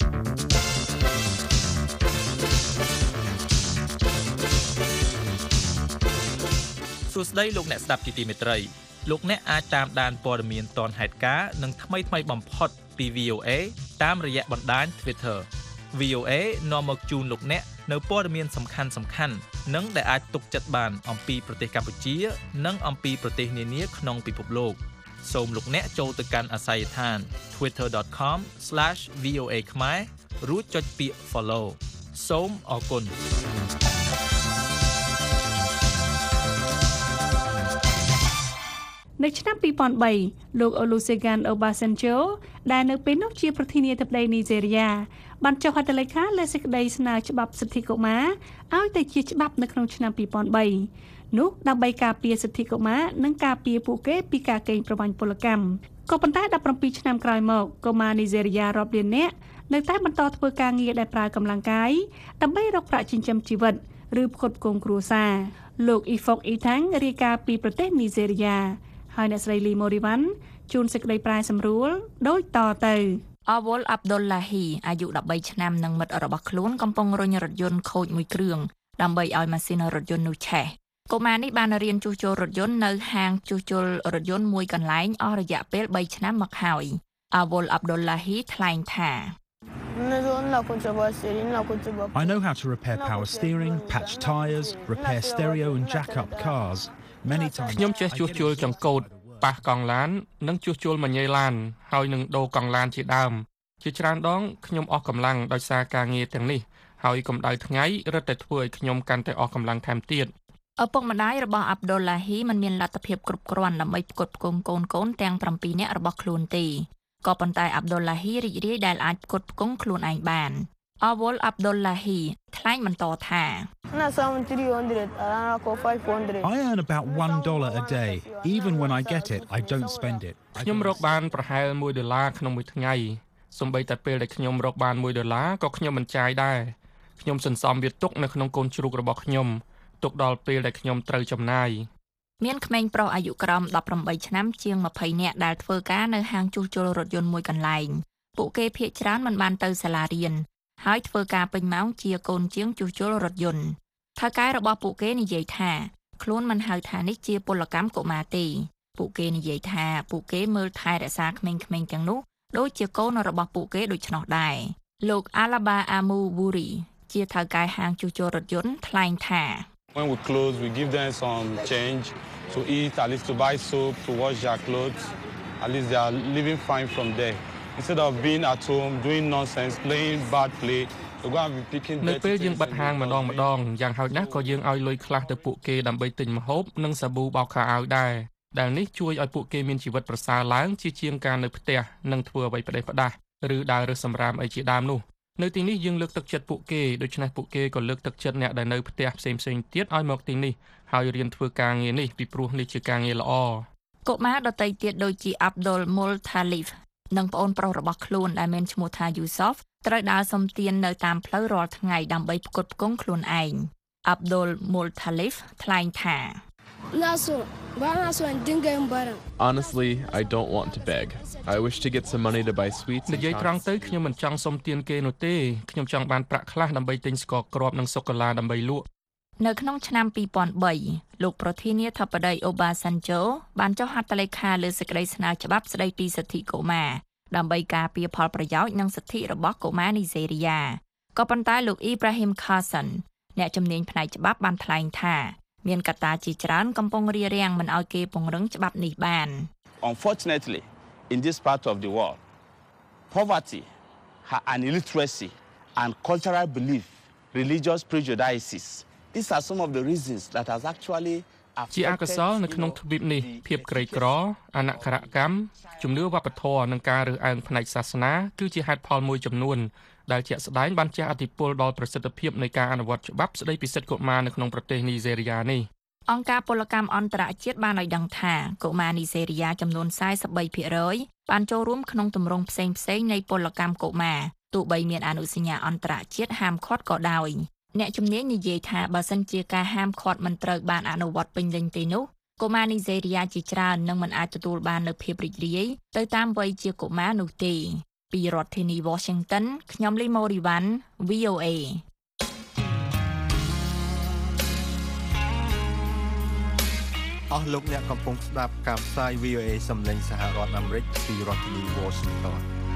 សួស្តីលោកអ្នកស្ដាប់ជាទីមេត្រីលោកអ្នកអាចតាមដានព័ត៌មានទាន់ហេតុការណ៍និងថ្មីថ្មីបំផុតពី V O A តាមរយៈបណ្ដាញ Twitter V O A នាំមកជូនលោកអ្នកនៅព័ត៌មានសំខាន់សំខាន់និងដែលអាចទុកចិត្តបានអំពីប្រទេសកម្ពុជានិងអំពីប្រទេសនានាក្នុងពិភពលោកសូមលោកអ្នកចូលទៅកាន់អាសយដ្ឋាន twitter dot com slash v o a khmer រួចចុចពាក្យ follow សូមអរគុណនៅឆ្នាំពីរពាន់បីលោក Olusegun Obasanjo ដែលនៅពេលនោះជាប្រធានាធិបតីនីហ្សេរីយ៉ាបានចុះហត្ថលេខាលើសេចក្តីស្នើច្បាប់សិទ្ធិកុមារឲ្យទៅជាច្បាប់នៅក្នុងឆ្នាំពីរពាន់បីនោះដើម្បីការពារសិទ្ធិកុមារនិងការពារពួកគេពីការកេងប្រវ័ញ្ចពលកម្មក៏ប៉ុន្តែដប់ប្រាំពីរឆ្នាំក្រោយមកកុមារនីហ្សេរីយ៉ារាប់លាននាក់នៅតែបន្តធ្វើការងារដែលប្រើកម្លាំងកាយដើម្បីរកប្រាក់ចិញ្ចឹមជីវិតឬផ្គត់ផ្គង់គ្រួសារលោក Ifok Itang រាយការណ៍ពីប្រទេសនីហ្សេរីយ៉ាហើយអ្នកស្រី Lee Morivan ជួនសេចក្តីប្រាយសម្រួលដូចតទៅអវលអាប់ដុលឡាហ៊ីអាយុដប់បីឆ្នាំនិងមិត្តរបស់ខ្លួនកំពុងរុញរថយន្តខូចមួយគ្រឿងដើម្បីឲ្យម៉ាស៊ីនរថយន្តនោះឆេះកុមារនេះបានរៀនជួសជុលរថយន្តនៅហាងជួសជុលរថយន្តមួយកន្លែងអស់រយៈពេលបីឆ្នាំមកហើយអវលអាប់ដុលឡាហ៊ីថ្លែងថា I know how to repair power steering, patch tires, repair stereo and jack up cars. Many times ខ្ញុំចេះជួសជុលចង្កូតប៉ះកង់ឡាននិងជួសជុលម៉ាញ៉េឡានហើយនឹងដូរកង់ឡានជាដើមជាច្រើនដងខ្ញុំអស់កម្លាំងដោយសារការងារទាំងនេះហើយកម្ដៅថ្ងៃរឹតតែធ្វើឲ្យខ្ញុំកាន់តែអស់កម្លាំងថែមទៀតឪពុកម្ដាយរបស់អាប់ដុលឡាហ៊ីមិនមានលទ្ធភាពគ្រប់គ្រាន់ដើម្បីផ្គត់ផ្គង់កូនកូនទាំងប្រាំពីរនាក់របស់ខ្លួនទេក៏ប៉ុន្តែអាប់ដុលឡាហ៊ីរីករាយដែលអាចផ្គត់ផ្គង់ខ្លួនឯងបានអវលអាប់ដុលឡាហ៊ីថ្លែងបន្តថា I earn about one dollar a day. Even when I get it, I don't spend it. ខ្ញុំរកបានប្រហែលមួយដុល្លារក្នុងមួយថ្ងៃសូម្បីតែពេលដែលខ្ញុំរកបានមួយដុល្លារក៏ខ្ញុំមិនចាយដែរខ្ញុំសន្សំវាទុកនៅក្នុងកូនជ្រូករបស់ខ្ញុំទុកដល់ពេលដែលខ្ញុំត្រូវចំណាយមានក្មេងប្រុសអាយុក្រោមដប់ប្រាំបីឆ្នាំជាងម្ភៃនាក់ដែលធ្វើការនៅហាងជួសជុលរថយន្តមួយកន្លែងពួកគេភាគច្រើនមិនបានទៅសាលារៀនហើយធ្វើការពេញម៉ោងជាកូនជាងជួសជុលរថយន្តថៅកែរបស់ពួកគេនិយាយថាខ្លួនមិនហៅថានេះជាពលកម្មកុមារទេពួកគេនិយាយថាពួកគេមើលថែរក្សាក្មេងៗទាំងនោះដូចជាកូនរបស់ពួកគេដូច្នោះដែរលោក Alaba Amuburi ជាថៅកែហាងជួសជុលរថយន្តថ្លែងថា When we close, we give them some change to eat, at least to buy soap, to wash their clothes. At least they are living fine from there. Instead of being at home, doing nonsense, playing bad play, we're going to be picking dirty things. នៅពេលយើងបិទហាងម្ដងម្ដងយ៉ាងហោចណាស់ក៏យើងឲ្យលុយខ្លះទៅពួកគេដើម្បីទិញម្ហូបនិងសាប៊ូបោកខោអាវដែរដែលនេះជួយឲ្យពួកគេមានជីវិតប្រសើរឡើងជាជាងការនៅផ្ទះនិងធ្វើអ្វីផ្ដេសផ្ដាសឬដើររើសសម្រាមអីជាដើមនោះនៅទីនេះយើងលើកទឹកចិត្តពួកគេដូច្នេះពួកគេក៏លើកទឹកចិត្តអ្នកដែលនៅផ្ទះផ្សេងៗទៀតឲ្យមកទីនេះហើយរៀនធ្វើការងារនេះពីព្រោះនេះជាការងារល្អកុមារដទៃទៀតដូចជា Abdul Multalif និងប្អូនប្រុសរបស់ខ្លួនដែលមានឈ្មោះថា Yusuf ត្រូវដើរសុំទាននៅតាមផ្លូវរាល់ថ្ងៃដើម្បីផ្គត់ផ្គង់ខ្លួនឯង Abdul Multalif ថ្លែងថា Honestly, I don't want to beg. I wish to get some money to buy sweets. និយាយត្រង់ទៅខ្ញុំមិនចង់សុំទានគេនោះទេខ្ញុំចង់បានប្រាក់ខ្លះដើម្បីទិញស្ករគ្រាប់និងសូកូឡាដើម្បីលក់នៅក្នុងឆ្នាំពីរពាន់បីលោកប្រធានាធិបតីអូបាសាន់ជូបានចុះហត្ថលេខាលើសេចក្តីស្នើច្បាប់ស្តីពីសិទ្ធិកុមារដើម្បីការពារផលប្រយោជន៍និងសិទ្ធិរបស់កុមារនីហ្សេរីយ៉ាក៏ប៉ុន្តែលោក Ibrahim Khalson អ្នកជំនាញផ្នែកច្បាប់បានថ្លែងថាមានកត្តាជាច្រើនកំពុងរារាំងមិនឲ្យគេពង្រឹងច្បាប់នេះបាន Unfortunately, in this part of the world, poverty, and illiteracy, and cultural belief, religious prejudices, these are some of the reasons that has actually ជាអកុសលនៅក្នុងទ្វីបនេះភាពក្រីក្រអនក្ខរកម្មជំនឿវប្បធម៌និងការរើសអើងផ្នែកសាសនាគឺជាហេតុផលមួយចំនួនដែលជាក់ស្ដែងបានជះឥទ្ធិពលដល់ប្រសិទ្ធភាពនៃការអនុវត្តច្បាប់ស្តីពីសិទ្ធិកុមារនៅក្នុងប្រទេសនីហ្សេរីយ៉ានេះអង្គការពលកម្មអន្តរជាតិបានឲ្យដឹងថាកុមារនីហ្សេរីយ៉ាចំនួន សែនបីភាគរយ បានចូលរួមក្នុងទម្រង់ផ្សេងៗនៃពលកម្មកុមារទោះបីមានអនុសញ្ញាអន្តរជាតិហាមឃាត់ក៏ដោយអ្នកជំនាញនិយាយថាបើសិនជាការហាមឃាត់មិនត្រូវបានអនុវត្តពេញលេញទេនោះកុមារនីហ្សេរីយ៉ាជាច្រើននឹងមិនអាចទទួលបាននូវភាពរីករាយទៅតាមវ័យជាកុមារនោះទេពីរដ្ឋធានី Washington ខ្ញុំលីម៉ូរីវ៉ាន់ វី អូ เอអស់លោកអ្នកកំពុងស្ដាប់ការផ្សាយ វី អូ เอ សំឡេងសហរដ្ឋអាមេរិកពីរដ្ឋធានី Washington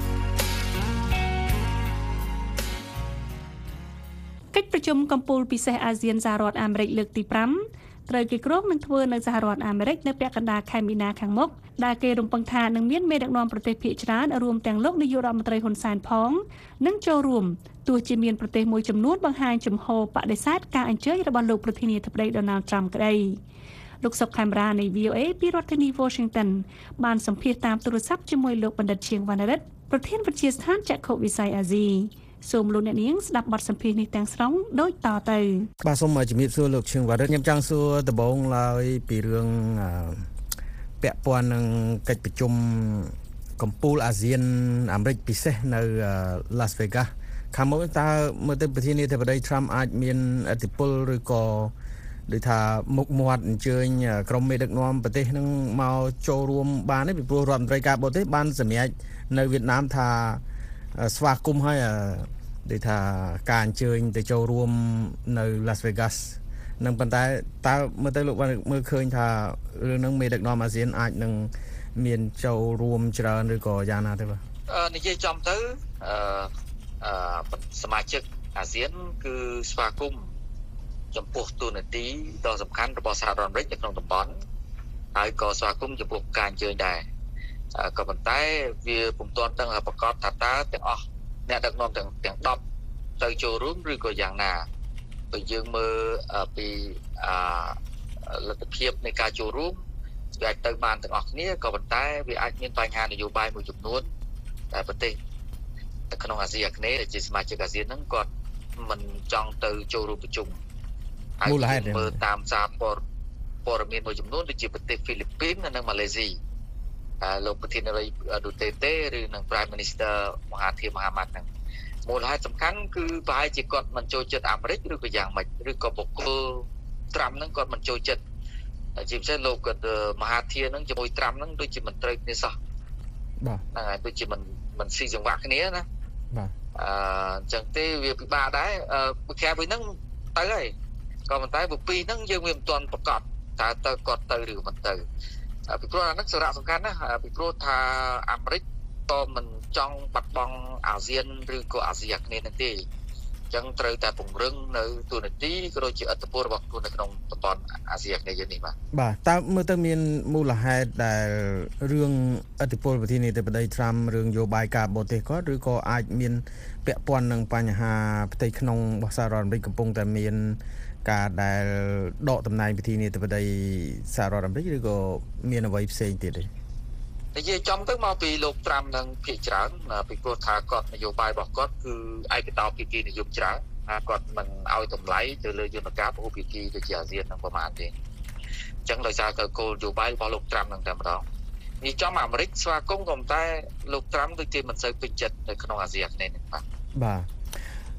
កិច្ចប្រជុំកំពូលពិសេសអាស៊ានសហរដ្ឋអាមេរិកលើកទីfiveត្រូវគេគ្រោងនឹងធ្វើនៅសហរដ្ឋអាមេរិកនៅពាក់កណ្ដាលខែមីនាខាងមុខដែលគេរំពឹងថានឹងមានមេដឹកនាំប្រទេសភាគច្រើនរួមទាំងលោកនាយករដ្ឋមន្ត្រីហ៊ុនសែនផងនឹងចូលរួមទោះជាមានប្រទេសមួយចំនួនបង្ហាញជំហរបដិសេធការអញ្ជើញរបស់លោកប្រធានាធិបតី Donald Trump ក្តីលោកសុកខេមរានៃ វី អូ เอ ពីរដ្ឋធានី Washington បានសម្ភាសន៍តាមទូរស័ព្ទជាមួយលោកបណ្ឌិតឈៀងវណ្ណរិទ្ធប្រធានវិទ្យាស្ថានចក្ខុវិស័យអាស៊ីសូមលោកអ្នកនាងស្ដាប់បទសម្ភាសន៍នេះទាំងស្រុងដូចតទៅបាទសូមជំរាបសួរលោកឈៀងវណ្ណរិទ្ធខ្ញុំចង់សួរដំបូងឡើយពីរឿងពាក់ព័ន្ធនឹងកិច្ចប្រជុំកំពូលអាស៊ានអាមេរិកពិសេសនៅ Las Vegas ខាងមុខតើមើលទៅប្រធានាធិបតី Trump អាចមានឥទ្ធិពលឬក៏ដូចថាមុខមាត់អញ្ជើញក្រុមមេដឹកនាំប្រទេសនឹងមកចូលរួមបានទេពីព្រោះរដ្ឋមន្ត្រីការបរទេសបានសម្រេចនៅវៀតណាមថាស្វាគមន៍ឲ្យដូចថាការអញ្ជើញទៅចូលរួមនៅ Las Vegas នឹងប៉ុន្តែតើមើលទៅលោកមើលឃើញថារឿងនឹងមេដឹកនាំអាស៊ានអាចនឹងមានចូលរួមច្រើនឬក៏យ៉ាងណាទេបាទនិយាយចំទៅអឺសមាជិកអាស៊ានគឺស្វាគមន៍ចំពោះទូនាទីដ៏សំខាន់របស់សហរដ្ឋអាមេរិកនៅក្នុងតំបន់ហើយក៏ស្វាគមន៍ចំពោះការអញ្ជើញដែរក៏ប៉ុន្តែវាពុំទាន់ដឹងប្រកាសថាតើទាំងអស់អ្នកដឹកនាំទាំងទាំងtenទៅចូលរួមឬក៏យ៉ាងណាបើយើងមើលពីលទ្ធភាពនៃការចូលរួមវាអាចទៅបានទាំងអស់គ្នាក៏ប៉ុន្តែវាអាចមានបញ្ហានយោបាយមួយចំនួនតែប្រទេសនៅក្នុងអាស៊ីអាគ្នេយ៍ដែលជាសមាជិកអាស៊ានហ្នឹងគាត់មិនចង់ទៅចូលរួមប្រជុំហើយមើលតាមសារព័ត៌ព័ត៌មានមួយចំនួនដូចជាប្រទេសហ្វីលីពីននិងម៉ាឡេស៊ីលោកប្រធានាធិបតី Duterte ឬនឹង Prime Minister មហាធិមហាម៉ាត់ហ្នឹងមូលហេតុសំខាន់គឺប្រហែលជាគាត់មិនចូលចិត្តអាមេរិកឬក៏យ៉ាងម៉េចឬក៏បុគ្គល Trump ហ្នឹងគាត់មិនចូលចិត្តជាពិសេសលោកគាត់មហាធិហ្នឹងជាមួយ Trump ហ្នឹងដូចជាមិនត្រូវគ្នាសោះបាទហ្នឹងហើយដូចជាមិនមិនស៊ីចង្វាក់គ្នាណាបាទអឺអញ្ចឹងទេវាពិបាកដែរអឺក្រៅពីហ្នឹងទៅហើយក៏ប៉ុន្តែពីពីរហ្នឹងយើងវាមិនទាន់ប្រកាសថាទៅគាត់ទៅឬមិនទៅពីព្រោះអានេះសារៈសំខាន់ណាស់ពីព្រោះថាអាមេរិកក៏មិនចង់បាត់បង់អាស៊ានឬក៏អាស៊ីអាគ្នេយ៍នោះទេអញ្ចឹងត្រូវតែពង្រឹងនៅទូនាទីក៏ដូចជាឥទ្ធិពលរបស់ខ្លួននៅក្នុងតំបន់អាស៊ីអាគ្នេយ៍យើងនេះបាទបាទតើមើលទៅមានមូលហេតុដែលរឿងឥទ្ធិពលប្រធានាធិបតី Trump រឿងនយោបាយការបរទេសគាត់ឬក៏អាចមានពាក់ព័ន្ធនឹងបញ្ហាផ្ទៃក្នុងរបស់សហរដ្ឋអាមេរិកកំពុងតែមានការដែលដកតំណែងប្រធានាធិបតីសហរដ្ឋអាមេរិកឬក៏មានអ្វីផ្សេងទៀតទេនិយាយចំទៅមកពីលោក Trump នឹងភាគច្រើនពីព្រោះថាគាត់នយោបាយរបស់គាត់គឺឯកតោភាគីនិយមច្រើនហើយគាត់មិនឲ្យតម្លៃទៅលើយន្តការពហុភាគីដូចជាអាស៊ាននឹងប្រហែលទេអញ្ចឹងដោយសារតែគោលនយោបាយរបស់លោក Trump នឹងតែម្ដងនិយាយចំអាមេរិកស្វាគមន៍ក៏តែលោក Trump ដូចជាមិនសូវពេញចិត្តនៅក្នុងអាស៊ីអាគ្នេយ៍នេះបាទបាទ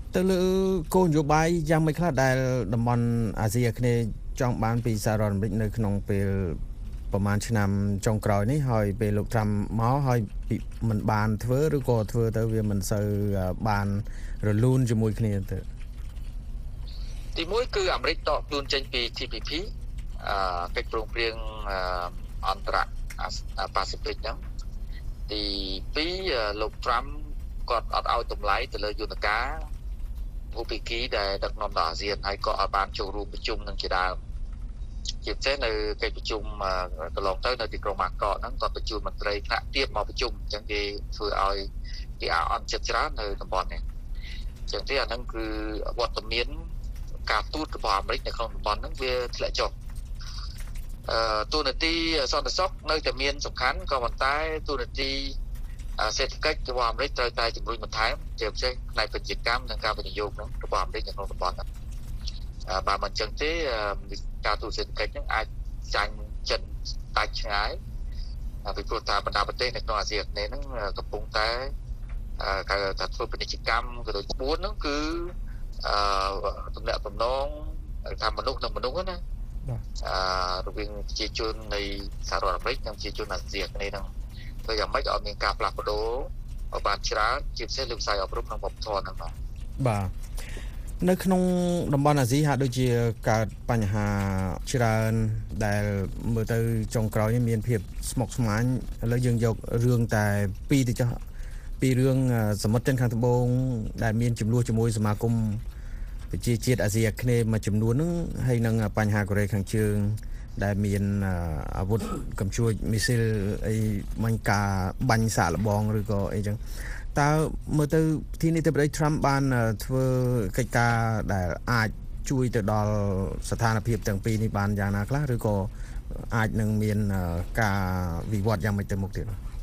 ទៅលើគោលនយោបាយយ៉ាងម៉េចខ្លះដែលតំបន់អាស៊ីអាគ្នេយ៍ចង់បានពីសហរដ្ឋអាមេរិកនៅក្នុងពេលប្រហែលឆ្នាំចុងក្រោយនេះហើយពេលលោកត្រាំមកហើយមិនបានធ្វើឬក៏ធ្វើទៅវាមិនសូវបានរលូនជាមួយគ្នាទៅទីមួយគឺអាមេរិកតបខ្លួនចេញពី T P P អឺកិច្ចព្រមព្រៀងអន្តរប៉ាស៊ីហ្វិកហ្នឹងទីពីរលោកត្រាំគាត់អត់ឲ្យតម្លៃទៅលើយន្តការភូមិគីដែលដឹកនាំដល់អាស៊ានហើយក៏ឲ្យបានចូលរួមប្រជុំនឹងជាដើមជាពិសេសនៅកិច្ចប្រជុំកន្លងទៅនៅទីក្រុងម៉ាកកហ្នឹងគាត់បញ្ជូនមន្ត្រីថ្នាក់ទាបមកប្រជុំអញ្ចឹងគេធ្វើឲ្យគេអន់ចិត្តច្រើននៅតំបន់នេះអញ្ចឹងទេអាហ្នឹងគឺវត្តមានការទូតរបស់អាមេរិកនៅក្នុងតំបន់ហ្នឹងវាធ្លាក់ចុះអឺទូនាទីសន្តិសុខនៅតែមានសំខាន់ក៏ប៉ុន្តែទូនាទីសេដ្ឋកិច្ចរបស់អាមេរិកត្រូវតែជំរុញបន្ថែមជាពិសេសផ្នែកពាណិជ្ជកម្មនិងការវិនិយោគហ្នឹងរបស់អាមេរិកនៅក្នុងតំបន់ហ្នឹងបើមិនអញ្ចឹងទេការទូតសេដ្ឋកិច្ចហ្នឹងអាចចាញ់ចិនដាច់ឆ្ងាយពីព្រោះថាបណ្ដាប្រទេសនៅក្នុងអាស៊ីអាគ្នេយ៍ហ្នឹងកំពុងតែការថាធ្វើពាណិជ្ជកម្មក៏ដូចក្បួនហ្នឹងគឺអឺទំនាក់ទំនងថាមនុស្សនិងមនុស្សណាអឺរវាងប្រជាជននៃសហរដ្ឋអាមេរិកនិងប្រជាជនអាស៊ីអាគ្នេយ៍ហ្នឹងធ្វើយ៉ាងម៉េចឲ្យមានការផ្លាស់ប្ដូរឲ្យបានច្រើនជាពិសេសលើវិស័យអប់រំនិងវប្បធម៌ហ្នឹងបាទបាទនៅក្នុងតំបន់អាស៊ីហាក់ដូចជាកើតបញ្ហាច្រើនដែលមើលទៅចុងក្រោយនេះមានភាពស្មុគស្មាញឥឡូវយើងយករឿងតែពីរទៅចុះពីរឿងសមុទ្រចិនខាងត្បូងដែលមានចំនួនជាមួយសមាគមប្រជាជាតិអាស៊ីអាគ្នេយ៍មួយចំនួនហ្នឹងហើយនឹងបញ្ហាកូរ៉េខាងជើងដែលមានអាវុធកំជួចមីស៊ីលអីមាញ់ការបាញ់សាកល្បងឬក៏អីចឹងតើមើលទៅទីនេះទៅប្រទេស Trump បានធ្វើកិច្ចការដែលអាចជួយទៅដល់ស្ថានភាពទាំងពីរនេះបានយ៉ាងណាខ្លះឬក៏អាចនឹងមានការវិវត្តយ៉ាងម៉េចទៅមុខទៀត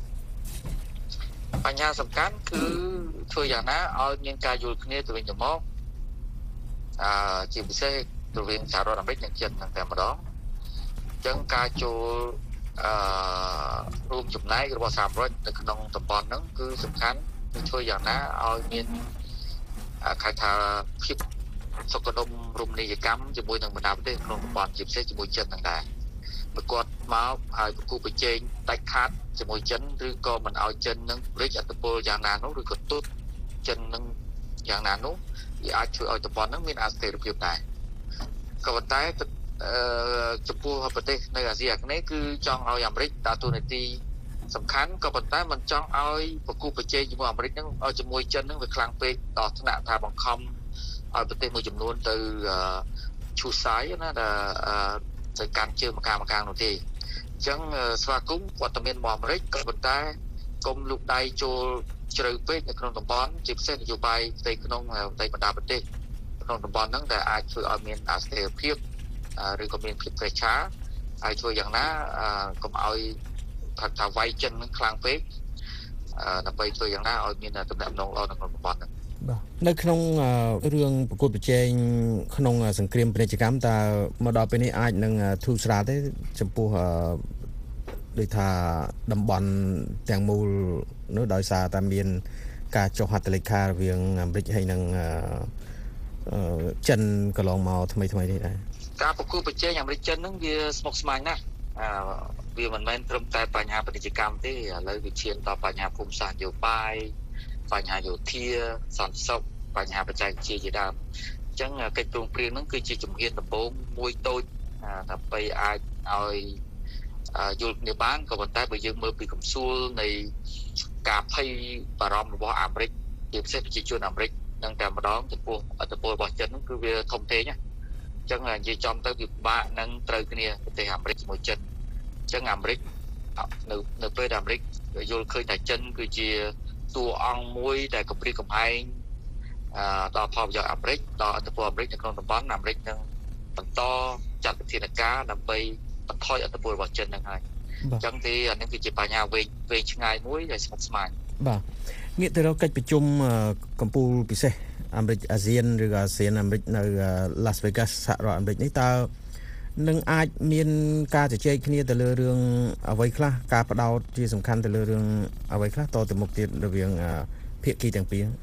បញ្ហាសំខាន់គឺធ្វើយ៉ាងណាឲ្យមានការយល់គ្នាទៅវិញទៅមកអឺជាពិសេសរវាងសហរដ្ឋអាមេរិកនិងចិនតែម្ដងអញ្ចឹងការចូលអឺរួមចំណែករបស់សហរដ្ឋនៅក្នុងតំបន់ហ្នឹងគឺសំខាន់គឺធ្វើយ៉ាងណាឲ្យមានគេថាភាពសុខដុមរមណីយកម្មជាមួយនឹងបណ្ដាប្រទេសក្នុងតំបន់ជាពិសេសជាមួយចិនហ្នឹងដែរបើគាត់មកហើយប្រគល់ប្រជែងដាច់ខាតជាមួយចិនឬក៏មិនឲ្យចិននឹងរិចអត្តពលយ៉ាងណានោះឬក៏ទុតចិននឹងយ៉ាងណានោះវាអាចជួយឲ្យតំបន់ហ្នឹងមានអស្ថិរភាពដែរក៏ប៉ុន្តែអឺចំពោះប្រទេសនៅអាស៊ីអាគ្នេយ៍គឺចង់ឲ្យអាមេរិកដើរតួនាទីសំខាន់ក៏ប៉ុន្តែមិនចង់ឲ្យប្រគល់ប្រជែងជាមួយអាមេរិកហ្នឹងឲ្យជាមួយចិនហ្នឹងវាខ្លាំងពេកដល់ថ្នាក់ថាបង្ខំឲ្យប្រទេសមួយចំនួនទៅឈូសសាយណាដែលទៅកាន់ជើងម្ខាងម្ខាងនោះទេអញ្ចឹងស្វាគមន៍វត្តមានរបស់អាមេរិកក៏ប៉ុន្តែកុំលូកដៃចូលជ្រៅពេកនៅក្នុងតំបន់ជាពិសេសនយោបាយផ្ទៃក្នុងផ្ទៃបណ្ដាប្រទេសក្នុងតំបន់ហ្នឹងដែលអាចធ្វើឲ្យមានអស្ថិរភាពឬក៏មានភាពប្រឆាហើយធ្វើយ៉ាងណាកុំឲ្យថាថាវាយចិននឹងខ្លាំងពេកដើម្បីធ្វើយ៉ាងណាឲ្យមានទំនាក់ទំនងល្អនៅក្នុងតំបន់ហ្នឹងបាទនៅក្នុងរឿងប្រកួតប្រជែងក្នុងសង្គ្រាមពាណិជ្ជកម្មតើមកដល់ពេលនេះអាចនឹងធូរស្រាលទេចំពោះដូចថាតំបន់ទាំងមូលនោះដោយសារតែមានការចុះហត្ថលេខារវាងអាមេរិកហើយនិងចិនកន្លងមកថ្មីថ្មីនេះដែរការប្រកួតប្រជែងអាមេរិកចិនហ្នឹងវាស្មុគស្មាញណាស់វាមិនមែនត្រឹមតែបញ្ហាពាណិជ្ជកម្មទេឥឡូវវាឈានដល់បញ្ហាភូមិសាស្ត្រនយោបាយបញ្ហាយោធាសន្តិសុខបញ្ហាបច្ចេកវិទ្យាជាដើមអញ្ចឹងកិច្ចព្រមព្រៀងហ្នឹងគឺជាជំហានដំបូងមួយតូចដើម្បីអាចឲ្យយល់គ្នាបានក៏ប៉ុន្តែបើយើងមើលពីកំសួលនៃការភ័យបារម្ភរបស់អាមេរិកជាពិសេសប្រជាជនអាមេរិកនឹងតែម្ដងចំពោះអត្តពលរបស់ចិនហ្នឹងគឺវាធំធេងណាអញ្ចឹងនិយាយចំទៅវាពិបាកនឹងត្រូវគ្នាប្រទេសអាមេរិកជាមួយចិនអញ្ចឹងអាមេរិកនៅនៅពេលដែលអាមេរិកយល់ឃើញថាចិនគឺជាតួអង្គមួយដែលគម្រាមកំហែងដល់ផលប្រយោជន៍អាមេរិកដល់អធិបតេយ្យអាមេរិកនៅក្នុងតំបន់អាមេរិកនឹងបន្តចាត់វិធានការដើម្បីបន្ថយអធិបតេយ្យរបស់ចិននឹងហើយអញ្ចឹងទេអានេះគឺជាបញ្ហាវែងវែងឆ្ងាយមួយដែលស្មុគស្មាញបាទងាកទៅរកកិច្ចប្រជុំកម្ពុជាពិសេសអាមេរិកអាស៊ានឬក៏អាស៊ានអាមេរិកនៅ Las Vegas សហរដ្ឋអាមេរិកនេះតើនឹងអាចមានការជជែកគ្នាទៅលើរឿងអ្វីខ្លះការផ្ដោតជាសំខាន់ទៅលើរឿងអ្វីខ្លះតទៅមុខទៀតរវាងភាគីទាំងពីរ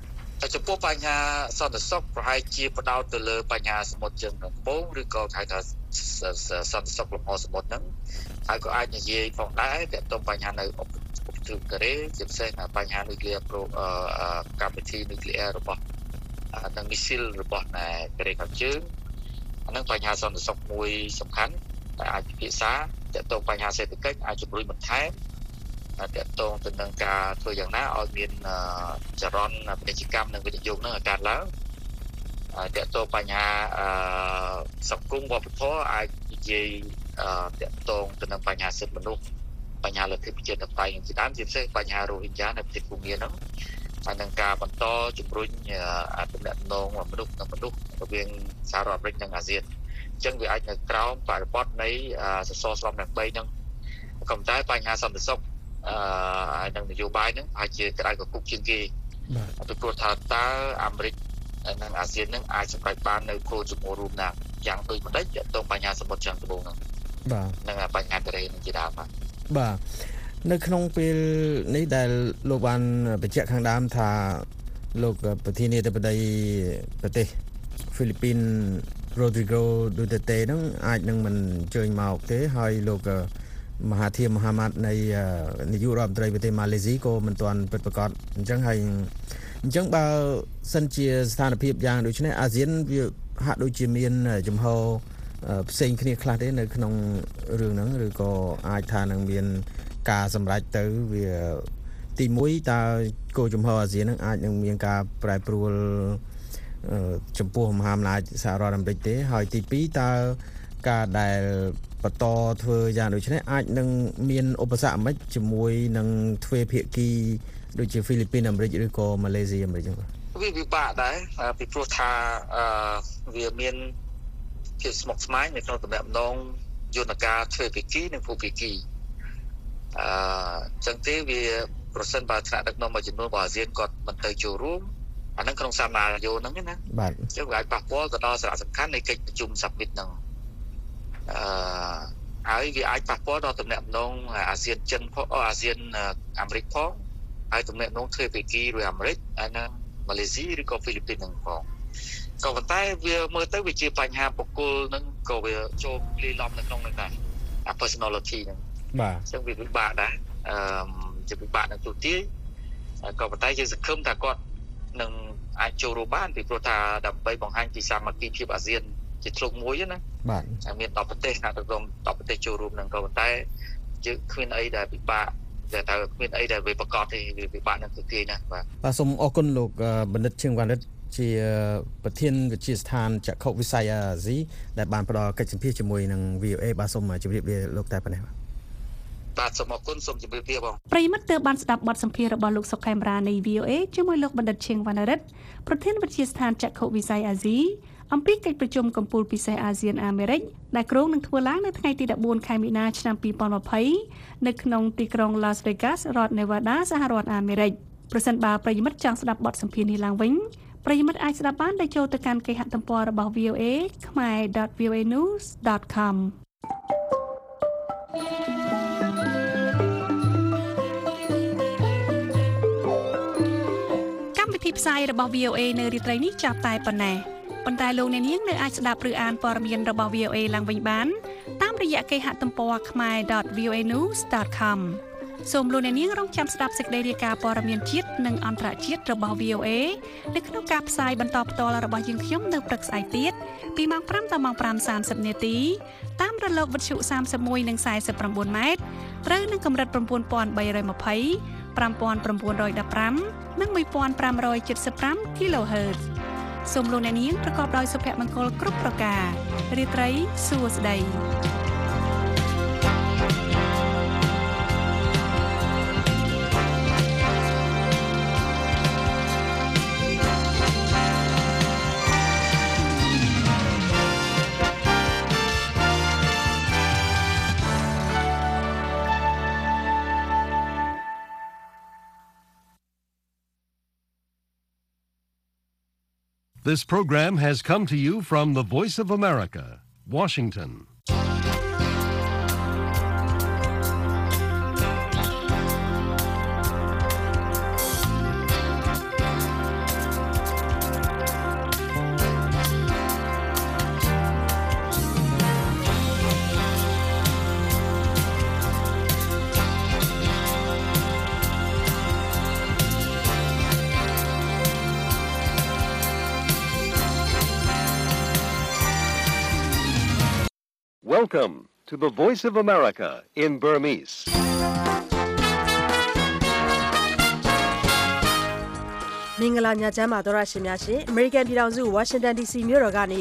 ចំពោះបញ្ហាសន្តិសុខប្រហែលជាផ្ដោតទៅលើបញ្ហាសមុទ្រជើងកំពង់ឬក៏ហៅថាសន្តិសុខលំហសមុទ្រហ្នឹងហើយក៏អាចនិយាយផងដែរទាក់ទងបញ្ហានៅឧបទ្វីបកូរ៉េជាពិសេសបញ្ហានុយក្លេអ៊ែរកម្មវិធីនុយក្លេអ៊ែររបស់និងមីស៊ីលរបស់ណែកូរ៉េខាងជើងអានឹងបញ្ហាសន្តិសុខមួយសំខាន់ដែលអាចពិភាក្សាទាក់ទងបញ្ហាសេដ្ឋកិច្ចអាចជំរុញបន្ថែមទាក់ទងទៅនឹងការធ្វើយ៉ាងណាឲ្យមានចរន្តពាណិជ្ជកម្មនិងវិនិយោគនឹងកើតឡើងទាក់ទងបញ្ហាសង្គមវប្បធម៌អាចនិយាយទាក់ទងទៅនឹងបញ្ហាសិទ្ធិមនុស្សបញ្ហាលទ្ធិប្រជាធិបតេយ្យជាដើមជាពិសេសបញ្ហារ៉ូហិញយ៉ានៅប្រទេសភូមាហ្នឹងហើយនឹងការបន្តជំរុញទំនាក់ទំនងមនុស្សនិងមនុស្សរវាងសហរដ្ឋអាមេរិកនិងអាស៊ានអញ្ចឹងវាអាចនៅក្រោមបរិបទនៃសសរស្តម្ភទាំងបីហ្នឹងក៏តែបញ្ហាសន្តិសុខអឺហើយនឹងនយោបាយហ្នឹងអាចជាក្តៅកគុកជាងគេបាទពីព្រោះថាតើអាមេរិកនិងអាស៊ានហ្នឹងអាចសម្រេចបាននៅគោលជំហររួមណាយ៉ាងដូចម្ដេចទាក់ទងបញ្ហាសមុទ្រខាងត្បូងហ្នឹងបាទនឹងបញ្ហាកូរ៉េនឹងជាដើមបាទបាទនៅក្នុងពេលនេះដែលលោកបានបញ្ជាក់ខាងដើមថាលោកប្រធានាធិបតីប្រទេសហ្វីលីពីន Rodrigo Duterte ហ្នឹងអាចនឹងមិនអញ្ជើញមកទេហើយលោកមហាធិមហាម៉ាត់នៃនាយករដ្ឋមន្ត្រីប្រទេសម៉ាឡេស៊ីក៏មិនទាន់ពិតប្រាកដអញ្ចឹងហើយអញ្ចឹងបើសិនជាស្ថានភាពយ៉ាងដូចនេះអាស៊ានវាហាក់ដូចជាមានចំហផ្សេងគ្នាខ្លះទេនៅក្នុងរឿងហ្នឹងឬក៏អាចថានឹងមានការសម្រេចទៅវាទីមួយតើគោលចំហអាស៊ានហ្នឹងអាចនឹងមានការប្រែប្រួលចំពោះមហាអំណាចសហរដ្ឋអាមេរិកទេហើយទីពីរតើការដែលបន្តធ្វើយ៉ាងដូចនេះអាចនឹងមានឧបសគ្គមិនជាមួយនឹងទ្វេភាគីដូចជាហ្វីលីពីនអាមេរិកឬក៏ម៉ាឡេស៊ីអាមេរិកចឹងវាពិបាកដែរពីព្រោះថាវាមានភាពស្មុគស្មាញនៅក្នុងតំណែងយន្តការទ្វេភាគីនិងភូភាគីអឺចឹងទេវាប្រសិនបើថ្នាក់ដឹកនាំមួយចំនួនរបស់អាស៊ានគាត់មិនទៅចូលរួមអានឹងក្នុងសមាជិកហ្នឹងណាបាទអញ្ចឹងវាអាចប៉ះពាល់ទៅដល់សារៈសំខាន់នៃកិច្ចប្រជុំសាមិតហ្នឹងអឺហើយវាអាចប៉ះពាល់ដល់តំណែងអាស៊ានចិនផងអាស៊ានអាមេរិកផងហើយតំណែងទ្វេភាគីឬអាមេរិកហើយណាម៉ាឡេស៊ីឬក៏ហ្វីលីពីនហ្នឹងផងក៏ប៉ុន្តែវាមើលទៅវាជាបញ្ហាបុគ្គលហ្នឹងក៏វាចូលលាយឡំនៅក្នុងហ្នឹងដែរអា personality ហ្នឹងបាទអញ្ចឹងវាពិបាកដែរអឺជាពិបាកនៅទូទាយក៏ប៉ុន្តែយើងសង្ឃឹមថាគាត់នឹងអាចចូលរួមបានពីព្រោះថាដើម្បីបង្ហាញពីសាមគ្គីភាពអាស៊ានជាធ្លុងមួយណាបាទមានដប់ប្រទេសណាទៅក្រុមដប់ប្រទេសចូលរួមនឹងក៏ប៉ុន្តែយើងគ្មានអីដែលពិបាកតែតើគ្មានអីដែលវាប្រកបទេវាពិបាកនឹងទូទាយណាបាទបាទសូមអរគុណលោកបណ្ឌិតឈៀងវណ្ណរិទ្ធជាប្រធានវិទ្យាស្ថានចក្ខុវិស័យអាស៊ីដែលបានផ្ដល់កិច្ចសម្ភាសជាមួយនឹង វី អូ អេ បាទសូមជម្រាបលាលោកតែប៉ុណ្ណេះបាទបាទសូមអរគុណសូមជម្រាបលាបងប្រិយមិត្តទើបបានស្ដាប់បទសម្ភាសន៍របស់លោកសុកខេមរានៃ វី អូ អេ ជាមួយលោកបណ្ឌិតឈៀងវណ្ណរិទ្ធប្រធានវិទ្យាស្ថានចក្ខុវិស័យអាស៊ីអំពីកិច្ចប្រជុំកំពូលពិសេសអាស៊ានអាមេរិកដែលគ្រោងនឹងធ្វើឡើងនៅថ្ងៃទីដប់បួនខែមីនាឆ្នាំពីរពាន់ម្ភៃនៅក្នុងទីក្រុង Las Vegas រដ្ឋ Nevada សហរដ្ឋអាមេរិកប្រសិនបើប្រិយមិត្តចង់ស្ដាប់បទសម្ភាសន៍នេះឡើងវិញប្រិយមិត្តអាចស្ដាប់បានដោយចូលទៅកាន់គេហទំព័ររបស់ វី អូ អេ khmer dot v o a news dot com កម្មវិធីផ្សាយរបស់ វី អូ អេ នៅរាត្រីនេះចាប់តែប៉ុណ្ណេះប៉ុន្តែលោកអ្នកនាងនៅអាចស្ដាប់ឬអានព័ត៌មានរបស់ វី អូ អេ ឡើងវិញបានតាមរយៈគេហទំព័រ khmer dot v o a news dot com សូមលោកអ្នកនាងរងចាំស្ដាប់សេចក្តីរាយការណ៍ព័ត៌មានជាតិនិងអន្តរជាតិរបស់ វី អូ អេ នៅក្នុងការផ្សាយបន្តផ្ទាល់របស់យើងខ្ញុំនៅព្រឹកស្អែកទៀតពីម៉ោងប្រាំដល់ម៉ោងប្រាំសាមសិបនាទីតាមរលកវិទ្យុសាមសិបមួយនិងសាយសិបប្រាំបួនម៉ែត្រត្រូវនឹងកម្រិត៩បី២០ ៥៩១៥និងមួយពាន់ប្រាំរយседសិបប្រាំ kHz សូមលោកអ្នកនាងប្រកបដោយសុភមង្គលគ្រប់ប្រការរាត្រីសួស្តី This program has come to you from the Voice of America, Washington. Welcome to the Voice of America in Burmese. မင်္ဂလာညချမ်းပါသောရရှင်များရှင် American ပြည်ထောင်စု Washington ဒီ စီ မြို့တော်ကနေ